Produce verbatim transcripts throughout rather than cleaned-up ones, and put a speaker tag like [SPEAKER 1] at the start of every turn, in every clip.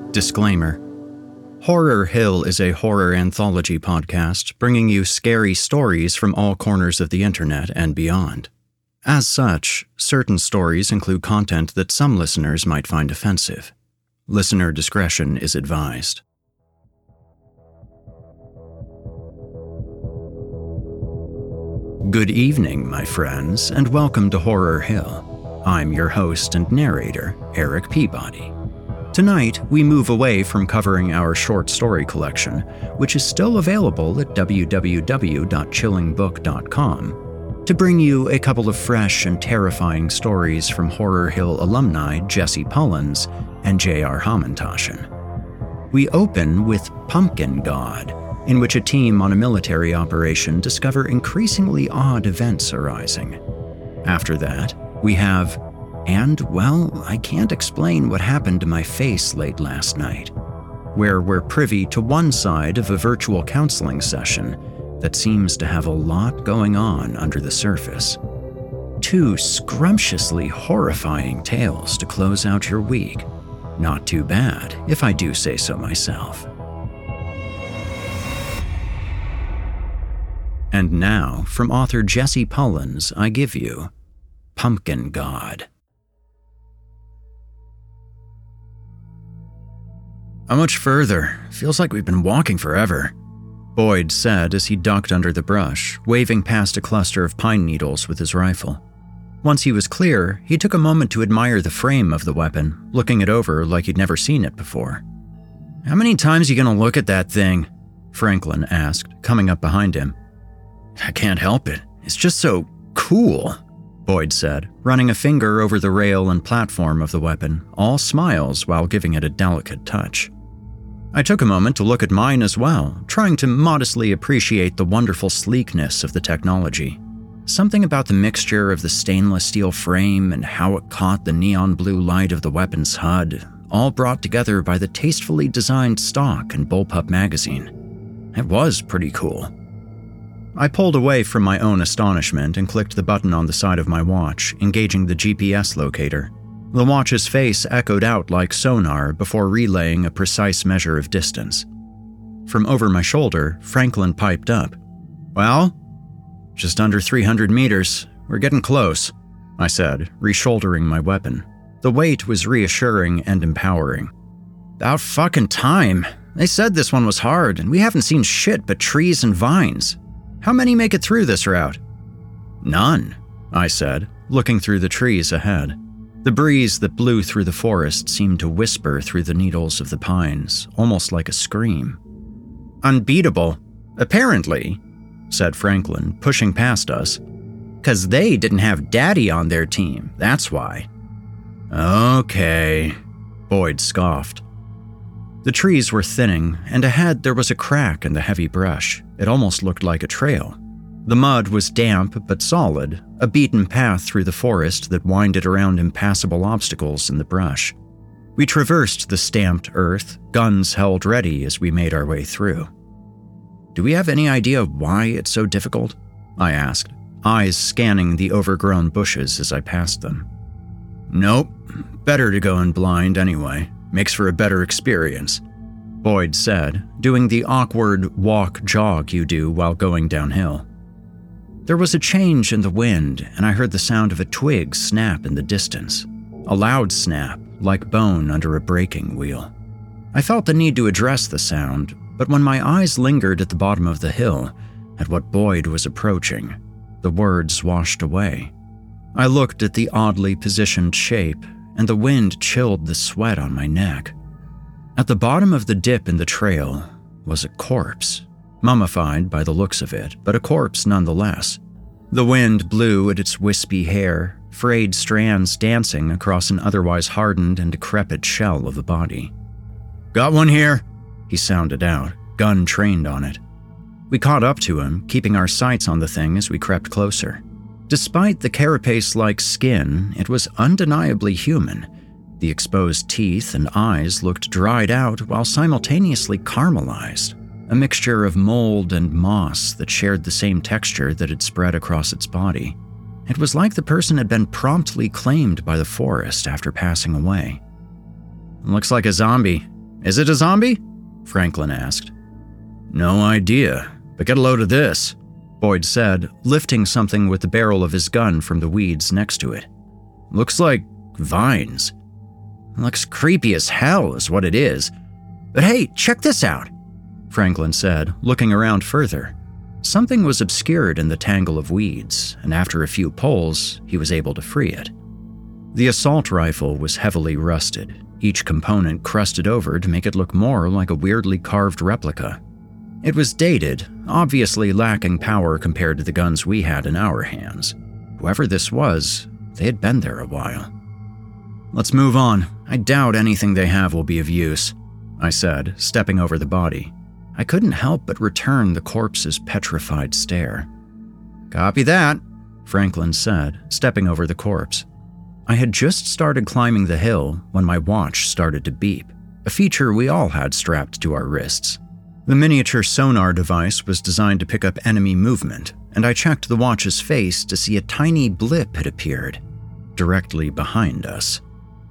[SPEAKER 1] Disclaimer. Horror Hill is a horror anthology podcast bringing you scary stories from all corners of the internet and beyond. As such, certain stories include content that some listeners might find offensive. Listener discretion is advised. Good evening, my friends, and welcome to Horror Hill. I'm your host and narrator, Eric Peabody. Tonight, we move away from covering our short story collection, which is still available at w w w dot chilling book dot com, to bring you a couple of fresh and terrifying stories from Horror Hill alumni Jesse Pullins and J R Hamantashen. We open with Pumpkin God, in which a team on a military operation discover increasingly odd events arising. After that, we have And, well, I can't explain what happened to my face late last night, where we're privy to one side of a virtual counseling session that seems to have a lot going on under the surface. Two scrumptiously horrifying tales to close out your week. Not too bad, if I do say so myself. And now, from author Jesse Pullins, I give you Pumpkin God. How much further? Feels like we've been walking forever, Boyd said as he ducked under the brush, waving past a cluster of pine needles with his rifle. Once he was clear, he took a moment to admire the frame of the weapon, looking it over like he'd never seen it before. How many times are you gonna look at that thing? Franklin asked, coming up behind him. I can't help it. It's just so cool, Boyd said, running a finger over the rail and platform of the weapon, all smiles while giving it a delicate touch. I took a moment to look at mine as well, trying to modestly appreciate the wonderful sleekness of the technology. Something about the mixture of the stainless steel frame and how it caught the neon blue light of the weapon's H U D, all brought together by the tastefully designed stock and bullpup magazine. It was pretty cool. I pulled away from my own astonishment and clicked the button on the side of my watch, engaging the G P S locator. The watch's face echoed out like sonar before relaying a precise measure of distance. From over my shoulder, Franklin piped up. Well? Just under three hundred meters. We're getting close, I said, reshouldering my weapon. The weight was reassuring and empowering. About fucking time. They said this one was hard, and we haven't seen shit but trees and vines. How many make it through this route? None, I said, looking through the trees ahead. The breeze that blew through the forest seemed to whisper through the needles of the pines, almost like a scream. Unbeatable, apparently, said Franklin, pushing past us. 'Cause they didn't have Daddy on their team, that's why. Okay, Boyd scoffed. The trees were thinning, and ahead there was a crack in the heavy brush. It almost looked like a trail. The mud was damp but solid, a beaten path through the forest that winded around impassable obstacles in the brush. We traversed the stamped earth, guns held ready as we made our way through. Do we have any idea why it's so difficult? I asked, eyes scanning the overgrown bushes as I passed them. Nope, better to go in blind anyway. Makes for a better experience, Boyd said, doing the awkward walk-jog you do while going downhill. There was a change in the wind, and I heard the sound of a twig snap in the distance. A loud snap, like bone under a breaking wheel. I felt the need to address the sound, but when my eyes lingered at the bottom of the hill, at what Boyd was approaching, the words washed away. I looked at the oddly positioned shape, and the wind chilled the sweat on my neck. At the bottom of the dip in the trail was a corpse, mummified by the looks of it, but a corpse nonetheless. The wind blew at its wispy hair, frayed strands dancing across an otherwise hardened and decrepit shell of a body. Got one here, he sounded out, gun trained on it. We caught up to him, keeping our sights on the thing as we crept closer. Despite the carapace-like skin, it was undeniably human. The exposed teeth and eyes looked dried out while simultaneously caramelized, a mixture of mold and moss that shared the same texture that had spread across its body. It was like the person had been promptly claimed by the forest after passing away. Looks like a zombie, "Is it a zombie?" Franklin asked. "No idea, but get a load of this," Boyd said, lifting something with the barrel of his gun from the weeds next to it. "Looks like vines. Looks creepy as hell is what it is. But hey, check this out," Franklin said, looking around further. Something was obscured in the tangle of weeds, and after a few pulls, he was able to free it. The assault rifle was heavily rusted, each component crusted over to make it look more like a weirdly carved replica. It was dated, obviously lacking power compared to the guns we had in our hands. Whoever this was, they had been there a while. "Let's move on. I doubt anything they have will be of use," I said, stepping over the body. I couldn't help but return the corpse's petrified stare. "Copy that," Franklin said, stepping over the corpse. I had just started climbing the hill when my watch started to beep, a feature we all had strapped to our wrists. The miniature sonar device was designed to pick up enemy movement, and I checked the watch's face to see a tiny blip had appeared, directly behind us.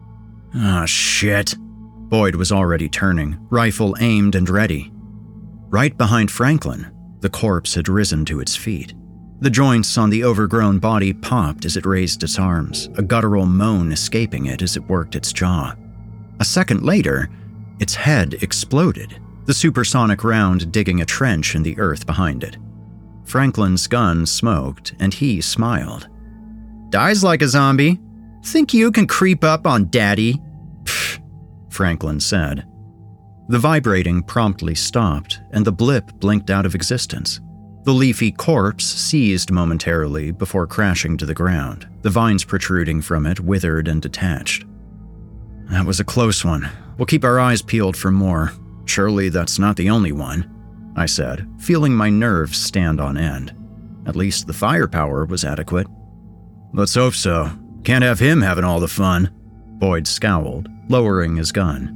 [SPEAKER 1] "Ah, shit." Boyd was already turning, rifle aimed and ready. Right behind Franklin, the corpse had risen to its feet. The joints on the overgrown body popped as it raised its arms, a guttural moan escaping it as it worked its jaw. A second later, its head exploded, the supersonic round digging a trench in the earth behind it. Franklin's gun smoked, and he smiled. "Dies like a zombie. Think you can creep up on Daddy?" "Pfft," Franklin said. The vibrating promptly stopped, and the blip blinked out of existence. The leafy corpse seized momentarily before crashing to the ground, the vines protruding from it withered and detached. "That was a close one. We'll keep our eyes peeled for more. Surely that's not the only one," I said, feeling my nerves stand on end. At least the firepower was adequate. "Let's hope so. Can't have him having all the fun," Boyd scowled, lowering his gun.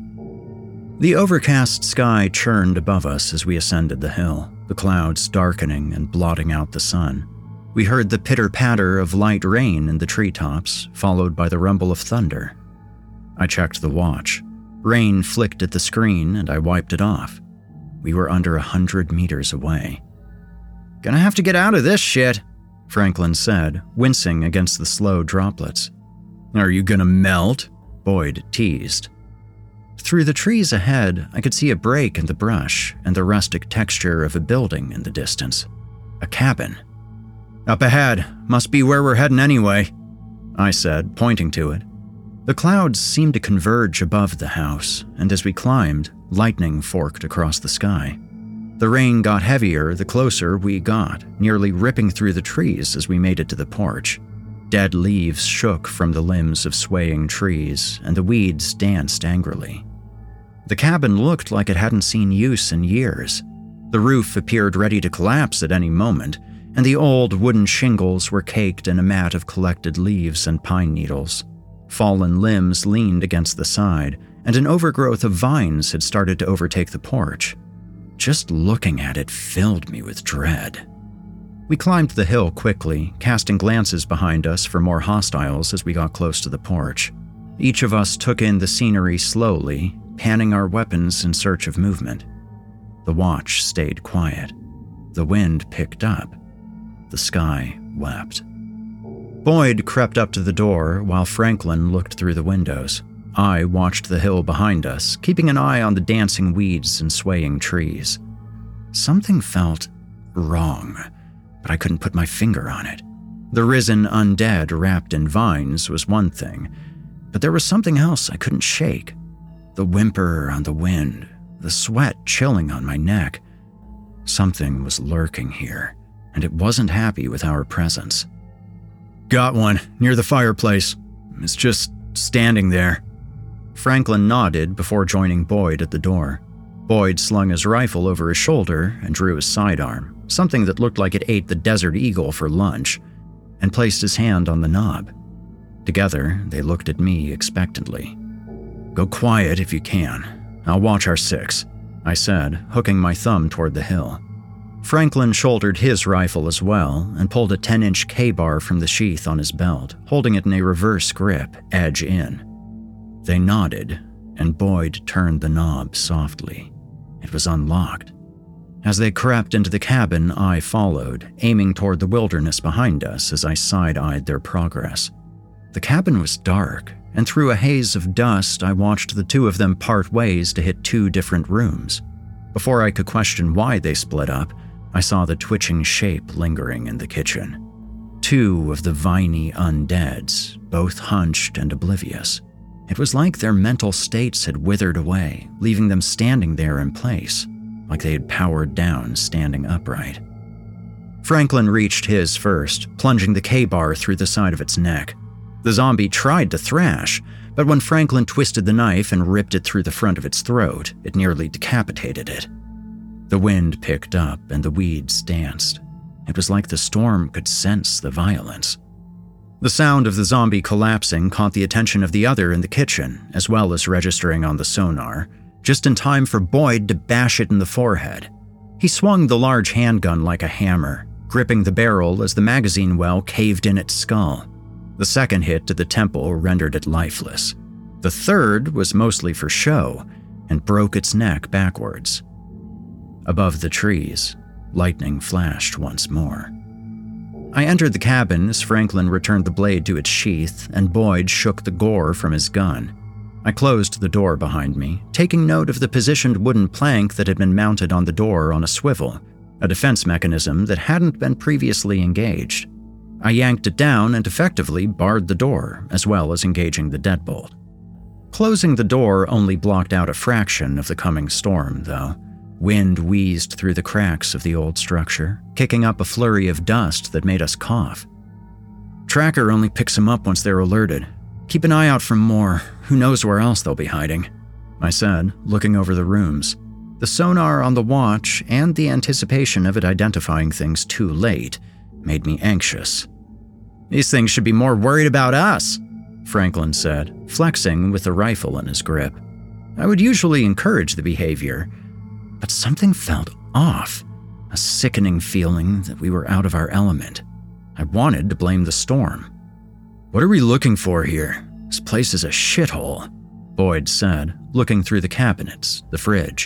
[SPEAKER 1] The overcast sky churned above us as we ascended the hill, the clouds darkening and blotting out the sun. We heard the pitter-patter of light rain in the treetops, followed by the rumble of thunder. I checked the watch. Rain flicked at the screen, and I wiped it off. We were under a hundred meters away. "Gonna have to get out of this shit," Franklin said, wincing against the slow droplets. "Are you gonna melt?" Boyd teased. Through the trees ahead, I could see a break in the brush and the rustic texture of a building in the distance. A cabin. "Up ahead. Must be where we're heading anyway," I said, pointing to it. The clouds seemed to converge above the house, and as we climbed, lightning forked across the sky. The rain got heavier the closer we got, nearly ripping through the trees as we made it to the porch. Dead leaves shook from the limbs of swaying trees, and the weeds danced angrily. The cabin looked like it hadn't seen use in years. The roof appeared ready to collapse at any moment, and the old wooden shingles were caked in a mat of collected leaves and pine needles. Fallen limbs leaned against the side, and an overgrowth of vines had started to overtake the porch. Just looking at it filled me with dread. We climbed the hill quickly, casting glances behind us for more hostiles as we got close to the porch. Each of us took in the scenery slowly, panning our weapons in search of movement. The watch stayed quiet. The wind picked up. The sky wept. Boyd crept up to the door while Franklin looked through the windows. I watched the hill behind us, keeping an eye on the dancing weeds and swaying trees. Something felt wrong, but I couldn't put my finger on it. The risen undead wrapped in vines was one thing, but there was something else I couldn't shake. The whimper on the wind, the sweat chilling on my neck. Something was lurking here, and it wasn't happy with our presence. "Got one, near the fireplace. It's just standing there." Franklin nodded before joining Boyd at the door. Boyd slung his rifle over his shoulder and drew his sidearm, something that looked like it ate the Desert Eagle for lunch, and placed his hand on the knob. Together, they looked at me expectantly. "Go quiet if you can. I'll watch our six," I said, hooking my thumb toward the hill. Franklin shouldered his rifle as well and pulled a ten-inch K-bar from the sheath on his belt, holding it in a reverse grip, edge in. They nodded, and Boyd turned the knob softly. It was unlocked. As they crept into the cabin, I followed, aiming toward the wilderness behind us as I side-eyed their progress. The cabin was dark, and through a haze of dust, I watched the two of them part ways to hit two different rooms. Before I could question why they split up, I saw the twitching shape lingering in the kitchen. Two of the viney undeads, both hunched and oblivious. It was like their mental states had withered away, leaving them standing there in place, like they had powered down standing upright. Franklin reached his first, plunging the K-bar through the side of its neck. The zombie tried to thrash, but when Franklin twisted the knife and ripped it through the front of its throat, it nearly decapitated it. The wind picked up and the weeds danced. It was like the storm could sense the violence. The sound of the zombie collapsing caught the attention of the other in the kitchen, as well as registering on the sonar, just in time for Boyd to bash it in the forehead. He swung the large handgun like a hammer, gripping the barrel as the magazine well caved in its skull. The second hit to the temple rendered it lifeless. The third was mostly for show and broke its neck backwards. Above the trees, lightning flashed once more. I entered the cabin as Franklin returned the blade to its sheath and Boyd shook the gore from his gun. I closed the door behind me, taking note of the positioned wooden plank that had been mounted on the door on a swivel, a defense mechanism that hadn't been previously engaged. I yanked it down and effectively barred the door, as well as engaging the deadbolt. Closing the door only blocked out a fraction of the coming storm, though. Wind wheezed through the cracks of the old structure, kicking up a flurry of dust that made us cough. Tracker only picks them up once they're alerted. Keep an eye out for more. Who knows where else they'll be hiding, I said, looking over the rooms. The sonar on the watch and the anticipation of it identifying things too late made me anxious. These things should be more worried about us, Franklin said, flexing with the rifle in his grip. I would usually encourage the behavior, but something felt off, a sickening feeling that we were out of our element. I wanted to blame the storm. What are we looking for here? This place is a shithole, Boyd said, looking through the cabinets, the fridge.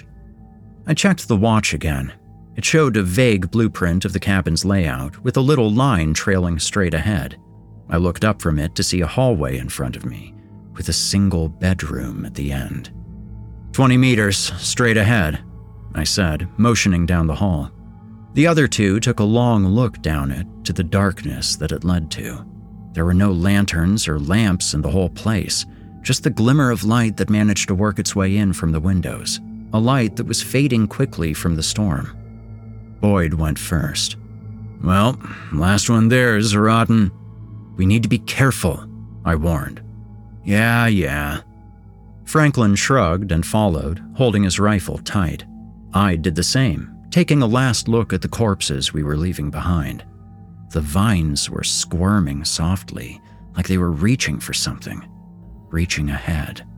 [SPEAKER 1] I checked the watch again. It showed a vague blueprint of the cabin's layout with a little line trailing straight ahead. I looked up from it to see a hallway in front of me, with a single bedroom at the end. Twenty meters, straight ahead, I said, motioning down the hall. The other two took a long look down it to the darkness that it led to. There were no lanterns or lamps in the whole place, just the glimmer of light that managed to work its way in from the windows, a light that was fading quickly from the storm. Boyd went first. Well, last one there is rotten. We need to be careful, I warned. Yeah, yeah. Franklin shrugged and followed, holding his rifle tight. I did the same, taking a last look at the corpses we were leaving behind. The vines were squirming softly, like they were reaching for something, reaching ahead.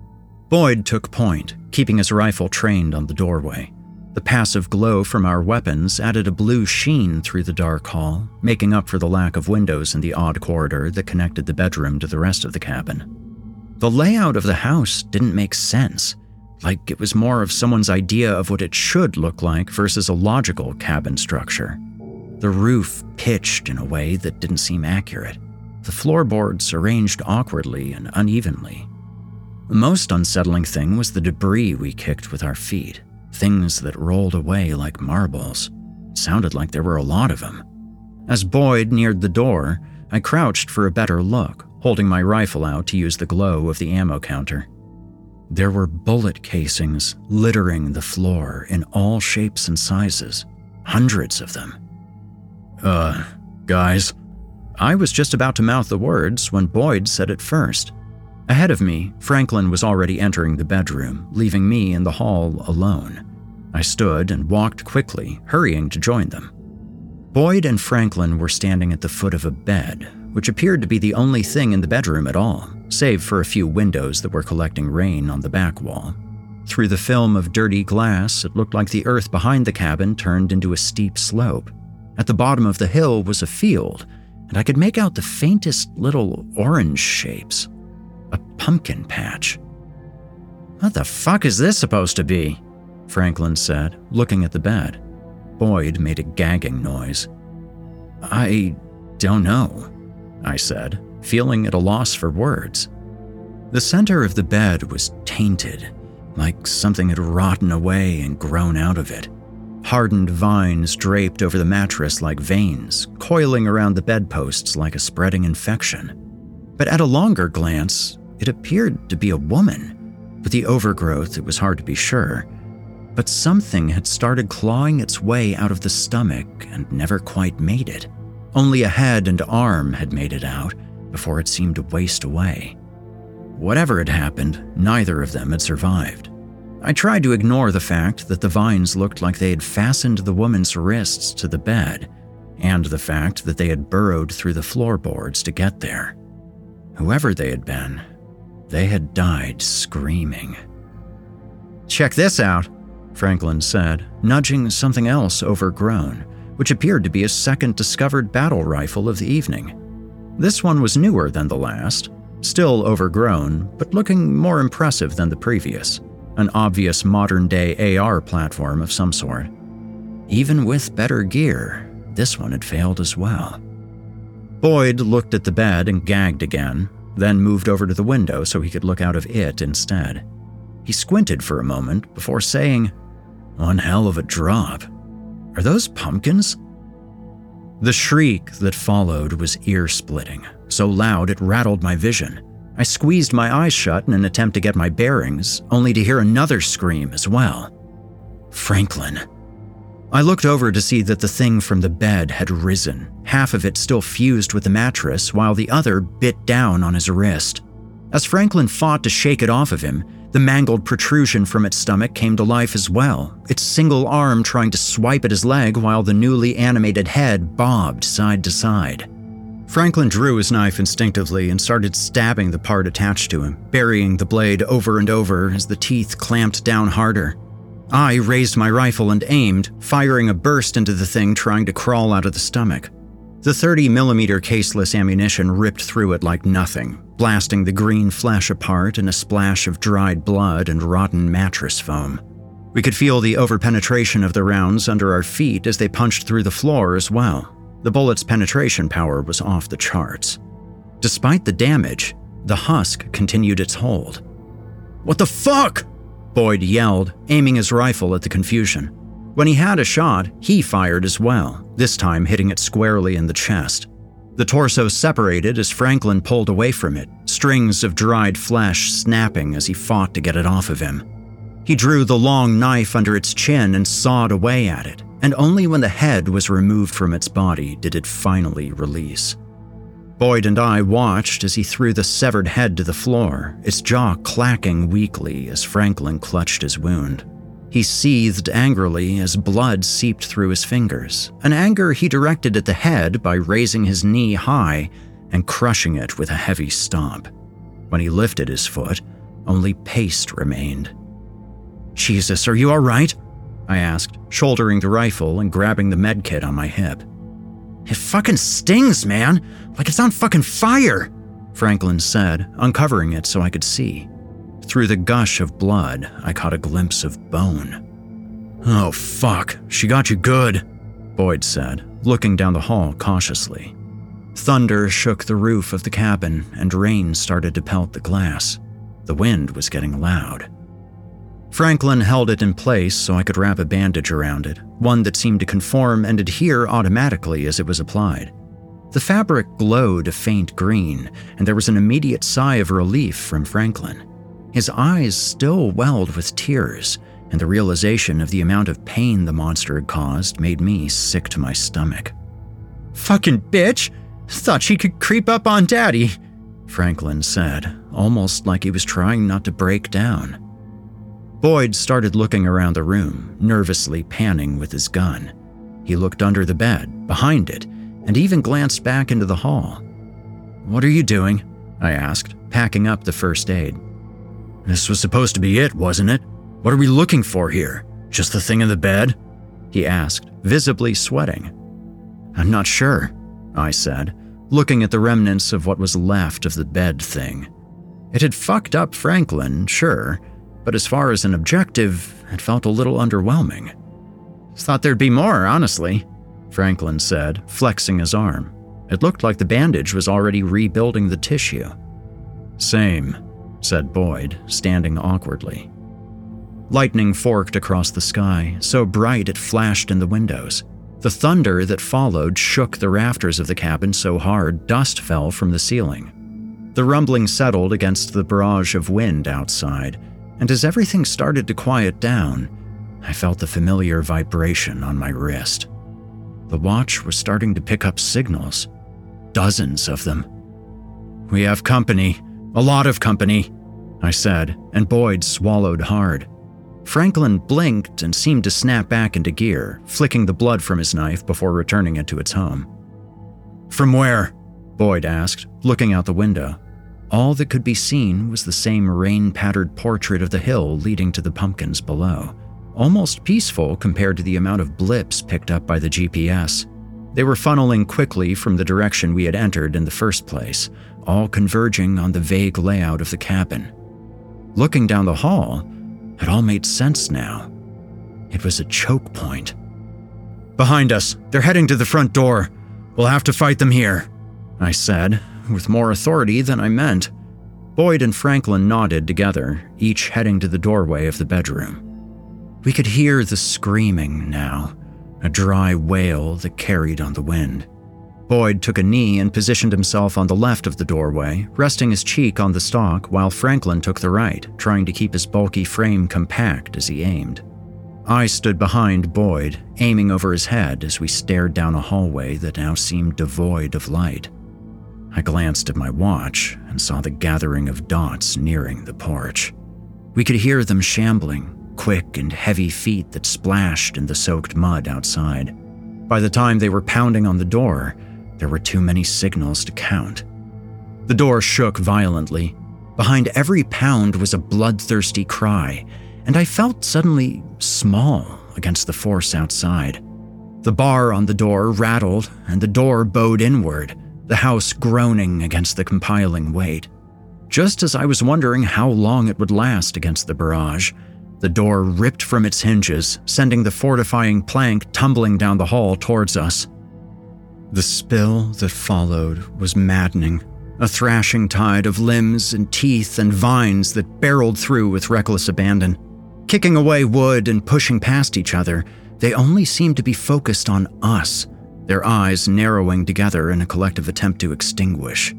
[SPEAKER 1] Boyd took point, keeping his rifle trained on the doorway. The passive glow from our weapons added a blue sheen through the dark hall, making up for the lack of windows in the odd corridor that connected the bedroom to the rest of the cabin. The layout of the house didn't make sense, like it was more of someone's idea of what it should look like versus a logical cabin structure. The roof pitched in a way that didn't seem accurate, the floorboards arranged awkwardly and unevenly. The most unsettling thing was the debris we kicked with our feet. Things that rolled away like marbles. It sounded like there were a lot of them. As Boyd neared the door, I crouched for a better look, holding my rifle out to use the glow of the ammo counter. There were bullet casings littering the floor in all shapes and sizes, hundreds of them. Uh, guys. I was just about to mouth the words when Boyd said it first. Ahead of me, Franklin was already entering the bedroom, leaving me in the hall alone. I stood and walked quickly, hurrying to join them. Boyd and Franklin were standing at the foot of a bed, which appeared to be the only thing in the bedroom at all, save for a few windows that were collecting rain on the back wall. Through the film of dirty glass, it looked like the earth behind the cabin turned into a steep slope. At the bottom of the hill was a field, and I could make out the faintest little orange shapes. A pumpkin patch. "What the fuck is this supposed to be?" Franklin said, looking at the bed. Boyd made a gagging noise. "I don't know," I said, feeling at a loss for words. The center of the bed was tainted, like something had rotten away and grown out of it. Hardened vines draped over the mattress like veins, coiling around the bedposts like a spreading infection. But at a longer glance, it appeared to be a woman. With the overgrowth, it was hard to be sure. But something had started clawing its way out of the stomach and never quite made it. Only a head and arm had made it out before it seemed to waste away. Whatever had happened, neither of them had survived. I tried to ignore the fact that the vines looked like they had fastened the woman's wrists to the bed, and the fact that they had burrowed through the floorboards to get there. Whoever they had been, they had died screaming. "Check this out," Franklin said, nudging something else overgrown, which appeared to be a second discovered battle rifle of the evening. This one was newer than the last, still overgrown, but looking more impressive than the previous, an obvious modern-day A R platform of some sort. Even with better gear, this one had failed as well. Boyd looked at the bed and gagged again, then moved over to the window so he could look out of it instead. He squinted for a moment before saying, "One hell of a drop. Are those pumpkins?" The shriek that followed was ear-splitting, so loud it rattled my vision. I squeezed my eyes shut in an attempt to get my bearings, only to hear another scream as well. Franklin. I looked over to see that the thing from the bed had risen, half of it still fused with the mattress while the other bit down on his wrist. As Franklin fought to shake it off of him, the mangled protrusion from its stomach came to life as well, its single arm trying to swipe at his leg while the newly animated head bobbed side to side. Franklin drew his knife instinctively and started stabbing the part attached to him, burying the blade over and over as the teeth clamped down harder. I raised my rifle and aimed, firing a burst into the thing trying to crawl out of the stomach. The thirty millimeter caseless ammunition ripped through it like nothing, blasting the green flesh apart in a splash of dried blood and rotten mattress foam. We could feel the overpenetration of the rounds under our feet as they punched through the floor as well. The bullet's penetration power was off the charts. Despite the damage, the husk continued its hold. "What the fuck?" Boyd yelled, aiming his rifle at the confusion. When he had a shot, he fired as well, this time hitting it squarely in the chest. The torso separated as Franklin pulled away from it, strings of dried flesh snapping as he fought to get it off of him. He drew the long knife under its chin and sawed away at it, and only when the head was removed from its body did it finally release. Boyd and I watched as he threw the severed head to the floor, its jaw clacking weakly as Franklin clutched his wound. He seethed angrily as blood seeped through his fingers, an anger he directed at the head by raising his knee high and crushing it with a heavy stomp. When he lifted his foot, only paste remained. "Jesus, are you all right?" I asked, shouldering the rifle and grabbing the medkit on my hip. "It fucking stings, man! Like it's on fucking fire!" Franklin said, uncovering it so I could see. Through the gush of blood, I caught a glimpse of bone. "Oh fuck, she got you good," Boyd said, looking down the hall cautiously. Thunder shook the roof of the cabin and rain started to pelt the glass. The wind was getting loud. Franklin held it in place so I could wrap a bandage around it, one that seemed to conform and adhere automatically as it was applied. The fabric glowed a faint green, and there was an immediate sigh of relief from Franklin. His eyes still welled with tears, and the realization of the amount of pain the monster had caused made me sick to my stomach. "Fucking bitch! Thought she could creep up on Daddy," Franklin said, almost like he was trying not to break down. Boyd started looking around the room, nervously panning with his gun. He looked under the bed, behind it, and even glanced back into the hall. "What are you doing?" I asked, packing up the first aid. "This was supposed to be it, wasn't it? What are we looking for here? Just the thing in the bed?" he asked, visibly sweating. "I'm not sure," I said, looking at the remnants of what was left of the bed thing. It had fucked up Franklin, sure, but as far as an objective, it felt a little underwhelming. "Thought there'd be more, honestly," Franklin said, flexing his arm. It looked like the bandage was already rebuilding the tissue. "Same," said Boyd, standing awkwardly. Lightning forked across the sky, so bright it flashed in the windows. The thunder that followed shook the rafters of the cabin so hard dust fell from the ceiling. The rumbling settled against the barrage of wind outside, and as everything started to quiet down, I felt the familiar vibration on my wrist. The watch was starting to pick up signals. Dozens of them. "We have company. A lot of company," I said, and Boyd swallowed hard. Franklin blinked and seemed to snap back into gear, flicking the blood from his knife before returning it to its home. "From where?" Boyd asked, looking out the window. All that could be seen was the same rain-patterned portrait of the hill leading to the pumpkins below, almost peaceful compared to the amount of blips picked up by the G P S. They were funneling quickly from the direction we had entered in the first place, all converging on the vague layout of the cabin. Looking down the hall, it all made sense now. It was a choke point. "Behind us. They're heading to the front door. We'll have to fight them here," I said, with more authority than I meant. Boyd and Franklin nodded together, each heading to the doorway of the bedroom. We could hear the screaming now, a dry wail that carried on the wind. Boyd took a knee and positioned himself on the left of the doorway, resting his cheek on the stalk while Franklin took the right, trying to keep his bulky frame compact as he aimed. I stood behind Boyd, aiming over his head as we stared down a hallway that now seemed devoid of light. I glanced at my watch and saw the gathering of dots nearing the porch. We could hear them shambling, quick and heavy feet that splashed in the soaked mud outside. By the time they were pounding on the door, there were too many signals to count. The door shook violently. Behind every pound was a bloodthirsty cry, and I felt suddenly small against the force outside. The bar on the door rattled, and the door bowed inward, the house groaning against the compiling weight. Just as I was wondering how long it would last against the barrage, the door ripped from its hinges, sending the fortifying plank tumbling down the hall towards us. The spill that followed was maddening, a thrashing tide of limbs and teeth and vines that barreled through with reckless abandon. Kicking away wood and pushing past each other, they only seemed to be focused on us, their eyes narrowing together in a collective attempt to extinguish.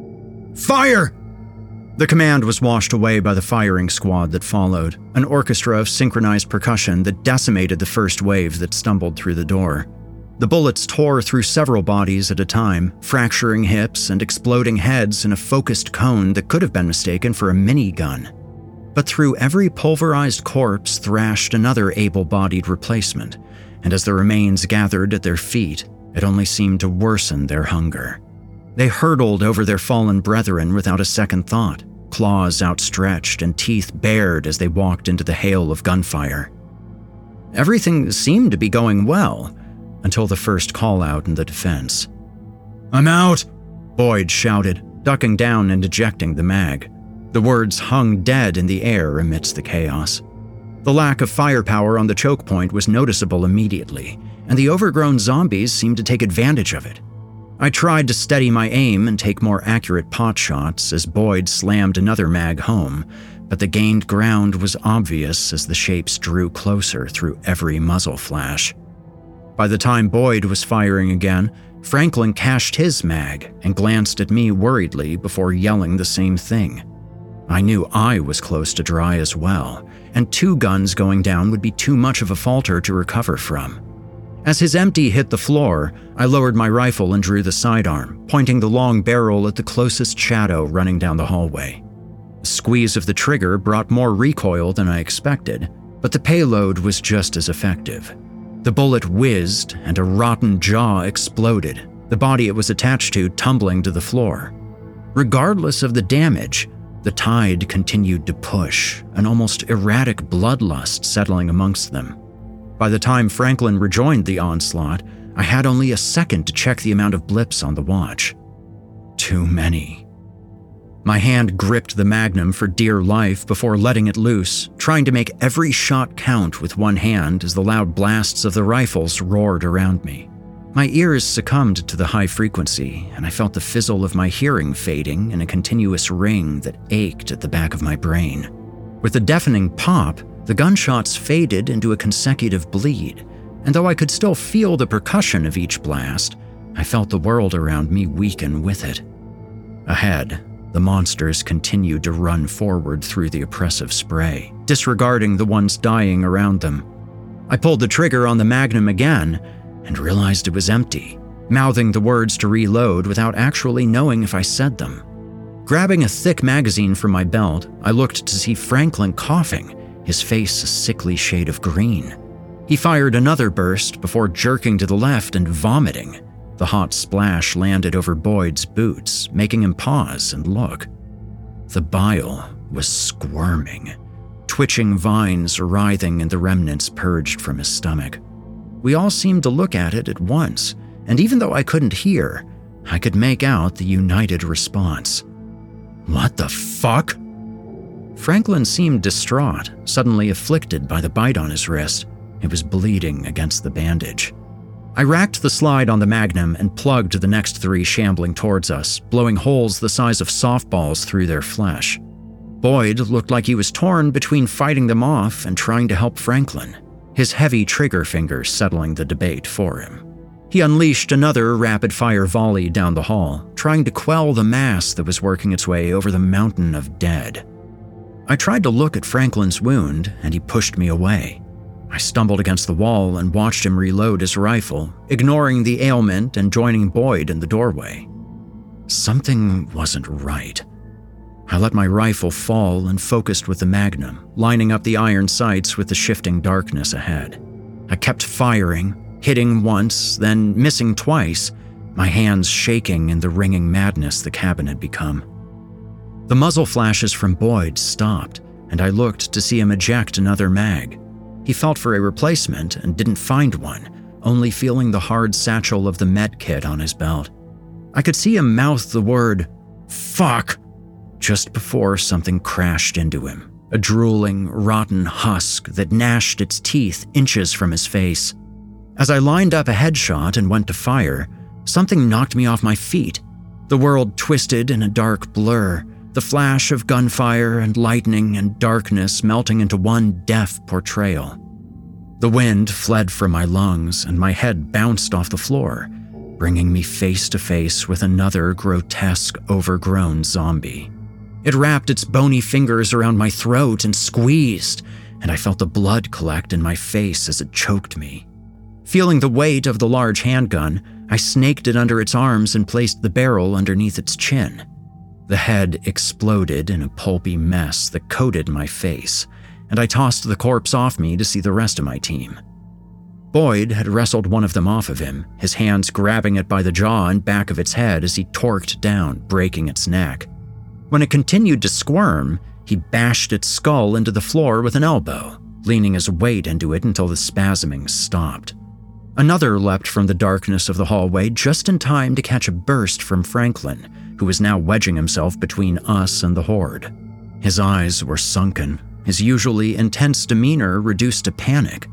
[SPEAKER 1] "Fire!" The command was washed away by the firing squad that followed, an orchestra of synchronized percussion that decimated the first wave that stumbled through the door. The bullets tore through several bodies at a time, fracturing hips and exploding heads in a focused cone that could have been mistaken for a minigun. But through every pulverized corpse thrashed another able-bodied replacement, and as the remains gathered at their feet, it only seemed to worsen their hunger. They hurtled over their fallen brethren without a second thought, claws outstretched and teeth bared as they walked into the hail of gunfire. Everything seemed to be going well, until the first call-out in the defense. "I'm out!" Boyd shouted, ducking down and ejecting the mag. The words hung dead in the air amidst the chaos. The lack of firepower on the choke point was noticeable immediately, and the overgrown zombies seemed to take advantage of it. I tried to steady my aim and take more accurate pot shots as Boyd slammed another mag home, but the gained ground was obvious as the shapes drew closer through every muzzle flash. By the time Boyd was firing again, Franklin cashed his mag and glanced at me worriedly before yelling the same thing. I knew I was close to dry as well, and two guns going down would be too much of a falter to recover from. As his empty hit the floor, I lowered my rifle and drew the sidearm, pointing the long barrel at the closest shadow running down the hallway. The squeeze of the trigger brought more recoil than I expected, but the payload was just as effective. The bullet whizzed and a rotten jaw exploded, the body it was attached to tumbling to the floor. Regardless of the damage, the tide continued to push, an almost erratic bloodlust settling amongst them. By the time Franklin rejoined the onslaught, I had only a second to check the amount of blips on the watch. Too many. My hand gripped the magnum for dear life before letting it loose, trying to make every shot count with one hand as the loud blasts of the rifles roared around me. My ears succumbed to the high frequency, and I felt the fizzle of my hearing fading in a continuous ring that ached at the back of my brain. With a deafening pop, the gunshots faded into a consecutive bleed, and though I could still feel the percussion of each blast, I felt the world around me weaken with it. Ahead, the monsters continued to run forward through the oppressive spray, disregarding the ones dying around them. I pulled the trigger on the magnum again and realized it was empty, mouthing the words to reload without actually knowing if I said them. Grabbing a thick magazine from my belt, I looked to see Franklin coughing, his face a sickly shade of green. He fired another burst before jerking to the left and vomiting. The hot splash landed over Boyd's boots, making him pause and look. The bile was squirming, twitching vines writhing in the remnants purged from his stomach. We all seemed to look at it at once, and even though I couldn't hear, I could make out the united response. "What the fuck?" Franklin seemed distraught, suddenly afflicted by the bite on his wrist. It was bleeding against the bandage. I racked the slide on the magnum and plugged the next three shambling towards us, blowing holes the size of softballs through their flesh. Boyd looked like he was torn between fighting them off and trying to help Franklin, his heavy trigger fingers settling the debate for him. He unleashed another rapid-fire volley down the hall, trying to quell the mass that was working its way over the mountain of dead. I tried to look at Franklin's wound, and he pushed me away. I stumbled against the wall and watched him reload his rifle, ignoring the ailment and joining Boyd in the doorway. Something wasn't right. I let my rifle fall and focused with the magnum, lining up the iron sights with the shifting darkness ahead. I kept firing, hitting once, then missing twice, my hands shaking in the ringing madness the cabin had become. The muzzle flashes from Boyd stopped, and I looked to see him eject another mag. He felt for a replacement and didn't find one, only feeling the hard satchel of the med kit on his belt. I could see him mouth the word, "Fuck," just before something crashed into him, a drooling, rotten husk that gnashed its teeth inches from his face. As I lined up a headshot and went to fire, something knocked me off my feet. The world twisted in a dark blur, the flash of gunfire and lightning and darkness melting into one deaf portrayal. The wind fled from my lungs and my head bounced off the floor, bringing me face to face with another grotesque, overgrown zombie. It wrapped its bony fingers around my throat and squeezed, and I felt the blood collect in my face as it choked me. Feeling the weight of the large handgun, I snaked it under its arms and placed the barrel underneath its chin. The head exploded in a pulpy mess that coated my face, and I tossed the corpse off me to see the rest of my team. Boyd had wrestled one of them off of him, his hands grabbing it by the jaw and back of its head as he torqued down, breaking its neck. When it continued to squirm, he bashed its skull into the floor with an elbow, leaning his weight into it until the spasming stopped. Another leapt from the darkness of the hallway just in time to catch a burst from Franklin, who was now wedging himself between us and the horde. His eyes were sunken, his usually intense demeanor reduced to panic.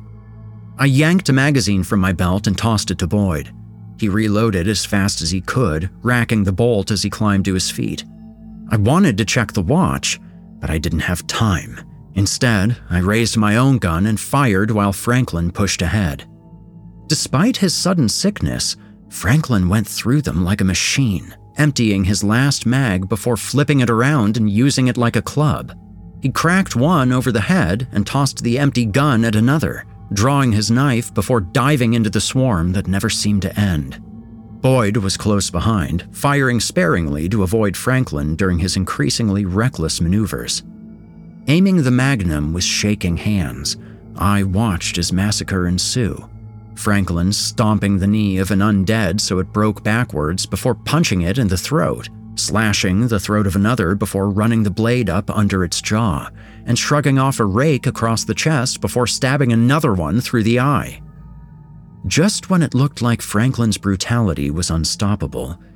[SPEAKER 1] I yanked a magazine from my belt and tossed it to Boyd. He reloaded as fast as he could, racking the bolt as he climbed to his feet. I wanted to check the watch, but I didn't have time. Instead, I raised my own gun and fired while Franklin pushed ahead. Despite his sudden sickness, Franklin went through them like a machine, emptying his last mag before flipping it around and using it like a club. He cracked one over the head and tossed the empty gun at another, drawing his knife before diving into the swarm that never seemed to end. Boyd was close behind, firing sparingly to avoid Franklin during his increasingly reckless maneuvers. Aiming the magnum with shaking hands, I watched his massacre ensue. Franklin stomping the knee of an undead so it broke backwards before punching it in the throat, slashing the throat of another before running the blade up under its jaw, and shrugging off a rake across the chest before stabbing another one through the eye. Just when it looked like Franklin's brutality was unstoppable,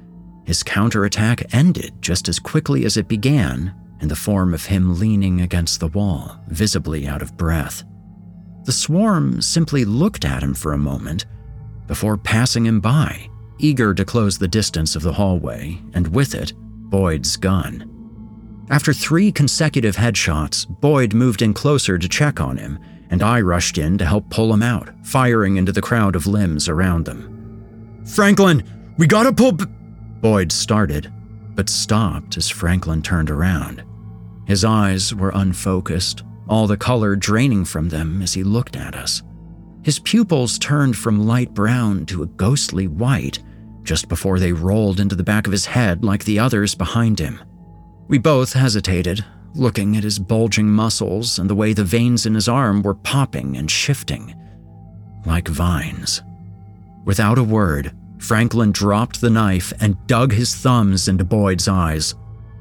[SPEAKER 1] his counterattack ended just as quickly as it began, in the form of him leaning against the wall, visibly out of breath. The swarm simply looked at him for a moment before passing him by, eager to close the distance of the hallway, and with it, Boyd's gun. After three consecutive headshots, Boyd moved in closer to check on him, and I rushed in to help pull him out, firing into the crowd of limbs around them. "Franklin, we gotta pull b-" Boyd started, but stopped as Franklin turned around. His eyes were unfocused, all the color draining from them as he looked at us. His pupils turned from light brown to a ghostly white just before they rolled into the back of his head like the others behind him. We both hesitated, looking at his bulging muscles and the way the veins in his arm were popping and shifting, like vines. Without a word, Franklin dropped the knife and dug his thumbs into Boyd's eyes.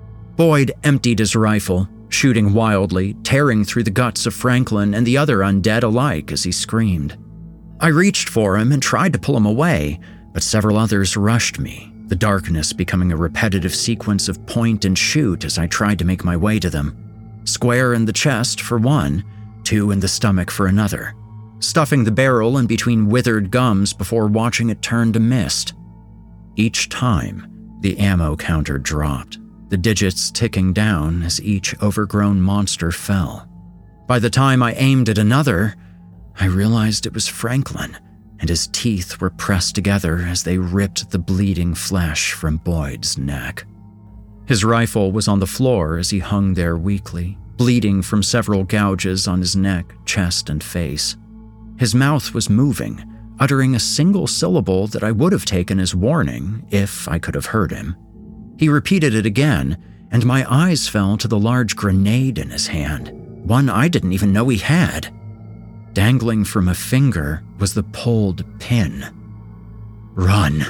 [SPEAKER 1] Boyd emptied his rifle, shooting wildly, tearing through the guts of Franklin and the other undead alike as he screamed. I reached for him and tried to pull him away, but several others rushed me, the darkness becoming a repetitive sequence of point and shoot as I tried to make my way to them. Square in the chest for one, two in the stomach for another, stuffing the barrel in between withered gums before watching it turn to mist. Each time, the ammo counter dropped, the digits ticking down as each overgrown monster fell. By the time I aimed at another, I realized it was Franklin, and his teeth were pressed together as they ripped the bleeding flesh from Boyd's neck. His rifle was on the floor as he hung there weakly, bleeding from several gouges on his neck, chest, and face. His mouth was moving, uttering a single syllable that I would have taken as warning if I could have heard him. He repeated it again, and my eyes fell to the large grenade in his hand, one I didn't even know he had. Dangling from a finger was the pulled pin. Run.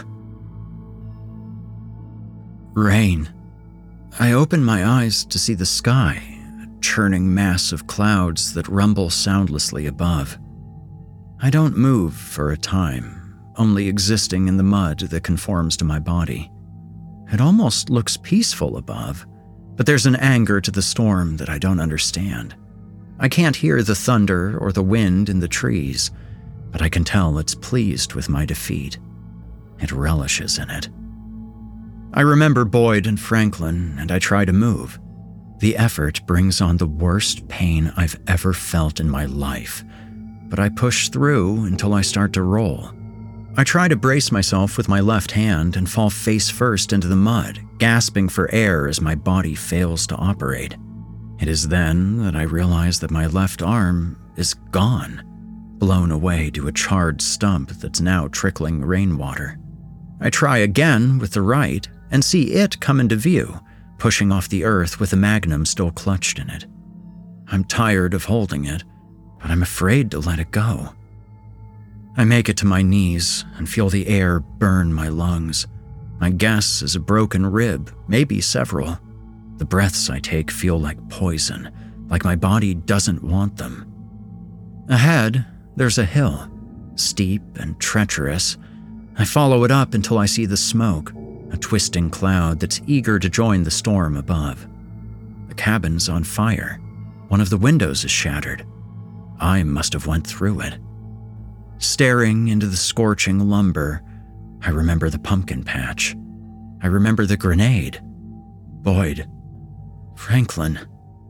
[SPEAKER 1] Rain. I opened my eyes to see the sky, a churning mass of clouds that rumble soundlessly above. I don't move for a time, only existing in the mud that conforms to my body. It almost looks peaceful above, but there's an anger to the storm that I don't understand. I can't hear the thunder or the wind in the trees, but I can tell it's pleased with my defeat. It relishes in it. I remember Boyd and Franklin, and I try to move. The effort brings on the worst pain I've ever felt in my life, but I push through until I start to roll. I try to brace myself with my left hand and fall face first into the mud, gasping for air as my body fails to operate. It is then that I realize that my left arm is gone, blown away to a charred stump that's now trickling rainwater. I try again with the right and see it come into view, pushing off the earth with the magnum still clutched in it. I'm tired of holding it, but I'm afraid to let it go. I make it to my knees and feel the air burn my lungs. My guess is a broken rib, maybe several. The breaths I take feel like poison, like my body doesn't want them. Ahead, there's a hill, steep and treacherous. I follow it up until I see the smoke, a twisting cloud that's eager to join the storm above. The cabin's on fire. One of the windows is shattered. I must have went through it. Staring into the scorching lumber, I remember the pumpkin patch. I remember the grenade. Boyd. Franklin.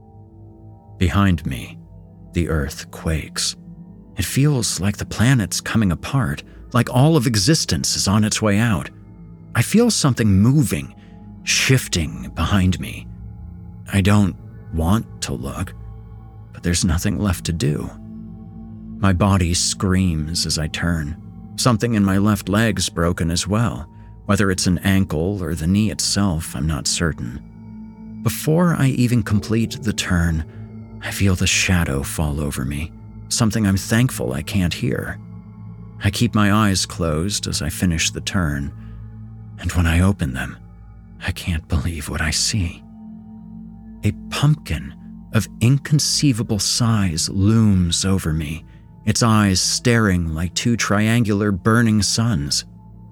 [SPEAKER 1] Behind me, the earth quakes. It feels like the planet's coming apart, like all of existence is on its way out. I feel something moving, shifting behind me. I don't want to look, but there's nothing left to do. My body screams as I turn. Something in my left leg's broken as well. Whether it's an ankle or the knee itself, I'm not certain. Before I even complete the turn, I feel the shadow fall over me, something I'm thankful I can't hear. I keep my eyes closed as I finish the turn, and when I open them, I can't believe what I see. A pumpkin of inconceivable size looms over me, its eyes staring like two triangular burning suns.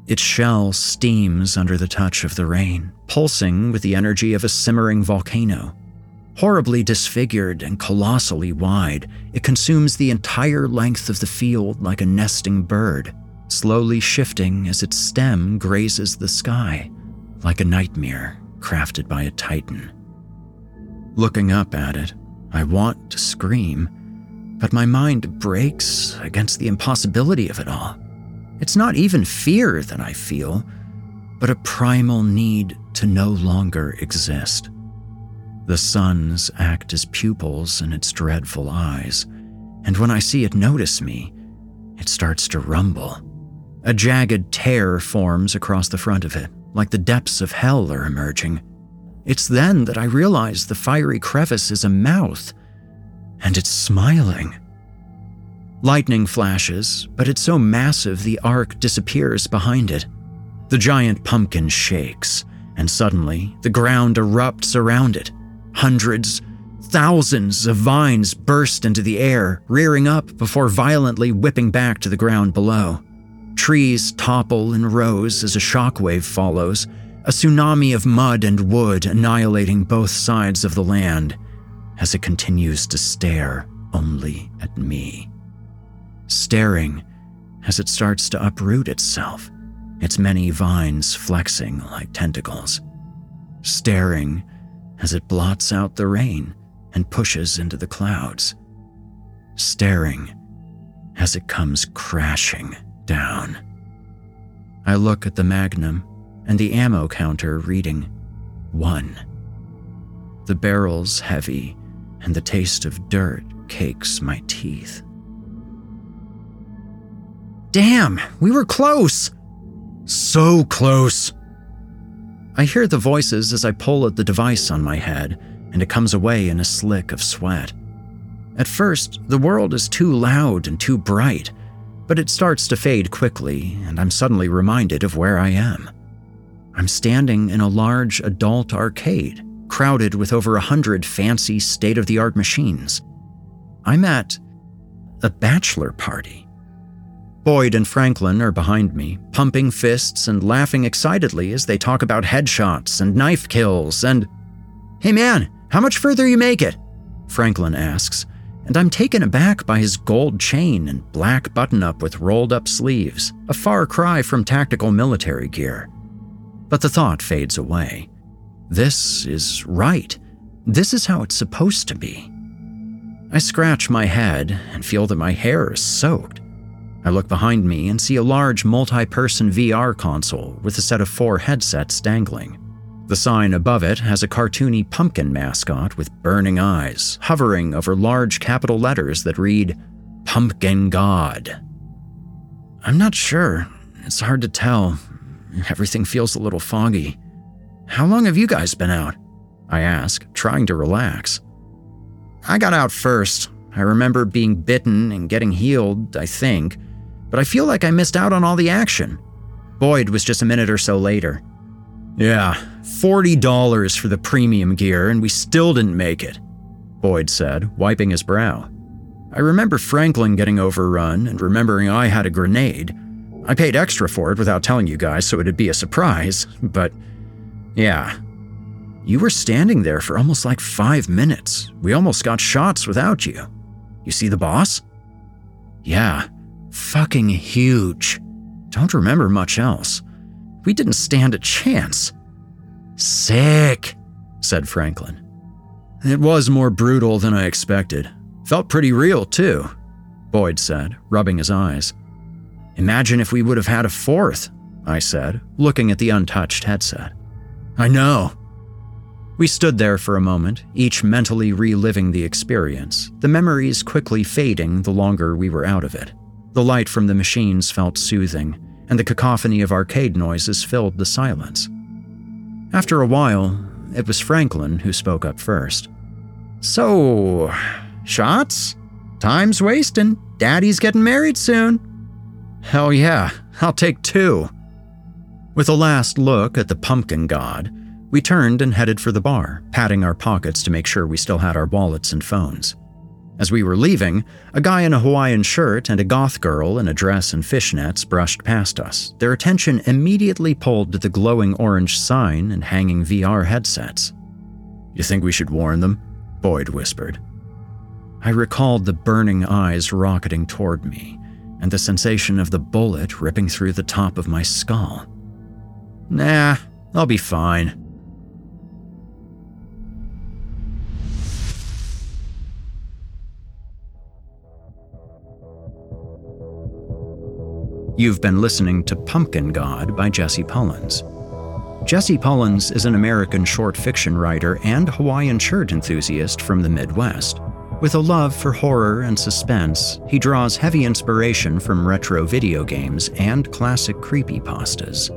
[SPEAKER 1] Its shell steams under the touch of the rain, pulsing with the energy of a simmering volcano. Horribly disfigured and colossally wide, it consumes the entire length of the field like a nesting bird, slowly shifting as its stem grazes the sky, like a nightmare crafted by a titan. Looking up at it, I want to scream, but my mind breaks against the impossibility of it all. It's not even fear that I feel, but a primal need to no longer exist. The suns act as pupils in its dreadful eyes, and when I see it notice me, it starts to rumble. A jagged tear forms across the front of it, like the depths of hell are emerging. It's then that I realize the fiery crevice is a mouth, and it's smiling. Lightning flashes, but it's so massive the arc disappears behind it. The giant pumpkin shakes, and suddenly the ground erupts around it. Hundreds, thousands of vines burst into the air, rearing up before violently whipping back to the ground below. Trees topple in rows as a shockwave follows, a tsunami of mud and wood annihilating both sides of the land as it continues to stare only at me. Staring as it starts to uproot itself, its many vines flexing like tentacles. Staring as it blots out the rain and pushes into the clouds. Staring as it comes crashing down. I look at the Magnum and the ammo counter reading one. The barrel's heavy and the taste of dirt cakes my teeth. Damn, we were close! So close! I hear the voices as I pull at the device on my head, and it comes away in a slick of sweat. At first, the world is too loud and too bright, but it starts to fade quickly, and I'm suddenly reminded of where I am. I'm standing in a large adult arcade, crowded with over a hundred fancy state-of-the-art machines. I'm at a bachelor party. Boyd and Franklin are behind me, pumping fists and laughing excitedly as they talk about headshots and knife kills and… "Hey man, how much further you make it?" Franklin asks, and I'm taken aback by his gold chain and black button-up with rolled-up sleeves, a far cry from tactical military gear. But the thought fades away. This is right. This is how it's supposed to be. I scratch my head and feel that my hair is soaked. I look behind me and see a large multi-person V R console with a set of four headsets dangling. The sign above it has a cartoony pumpkin mascot with burning eyes, hovering over large capital letters that read, Pumpkin God. I'm not sure. It's hard to tell. Everything feels a little foggy. How long have you guys been out? I ask, trying to relax. I got out first. I remember being bitten and getting healed, I think, but I feel like I missed out on all the action. Boyd was just a minute or so later. Yeah, forty dollars for the premium gear and we still didn't make it, Boyd said, wiping his brow. I remember Franklin getting overrun and remembering I had a grenade. I paid extra for it without telling you guys so it'd be a surprise, but yeah. You were standing there for almost like five minutes. We almost got shots without you. You see the boss? Yeah, fucking huge. Don't remember much else. We didn't stand a chance. Sick, said Franklin. It was more brutal than I expected. Felt pretty real, too, Boyd said, rubbing his eyes. Imagine if we would have had a fourth, I said, looking at the untouched headset. I know. We stood there for a moment, each mentally reliving the experience, the memories quickly fading the longer we were out of it. The light from the machines felt soothing, and the cacophony of arcade noises filled the silence. After a while, it was Franklin who spoke up first. So, shots? Time's wasting. Daddy's getting married soon. Hell yeah, I'll take two. With a last look at the pumpkin god, we turned and headed for the bar, patting our pockets to make sure we still had our wallets and phones. As we were leaving, a guy in a Hawaiian shirt and a goth girl in a dress and fishnets brushed past us, their attention immediately pulled to the glowing orange sign and hanging V R headsets. "You think we should warn them?" Boyd whispered. I recalled the burning eyes rocketing toward me and the sensation of the bullet ripping through the top of my skull. "Nah, I'll be fine." You've been listening to Pumpkin God by Jesse Pullins. Jesse Pullins is an American short fiction writer and Hawaiian shirt enthusiast from the Midwest. With a love for horror and suspense, he draws heavy inspiration from retro video games and classic creepypastas.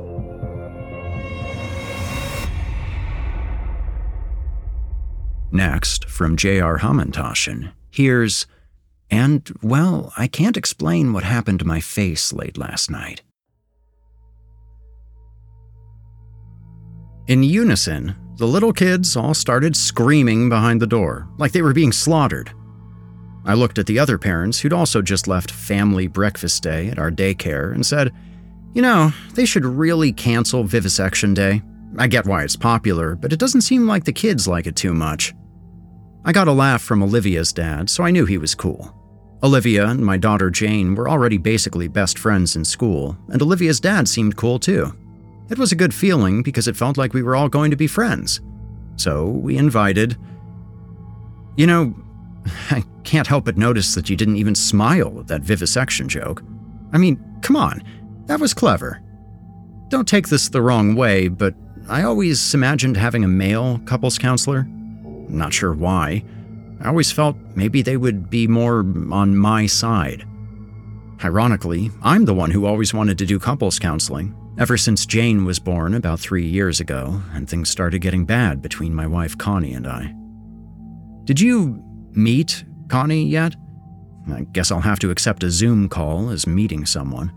[SPEAKER 1] Next, from J R Hamantashen, here's And, well, I can't explain what happened to my face late last night. In unison, the little kids all started screaming behind the door, like they were being slaughtered. I looked at the other parents who'd also just left family breakfast day at our daycare and said, you know, they should really cancel Vivisection Day. I get why it's popular, but it doesn't seem like the kids like it too much. I got a laugh from Olivia's dad, so I knew he was cool. Olivia and my daughter Jane were already basically best friends in school, and Olivia's dad seemed cool too. It was a good feeling because it felt like we were all going to be friends. So we invited. You know, I can't help but notice that you didn't even smile at that vivisection joke. I mean, come on, that was clever. Don't take this the wrong way, but I always imagined having a male couples counselor. I'm not sure why. I always felt maybe they would be more on my side. Ironically, I'm the one who always wanted to do couples counseling, ever since Jane was born about three years ago, and things started getting bad between my wife Connie and I. Did you meet Connie yet? I guess I'll have to accept a Zoom call as meeting someone.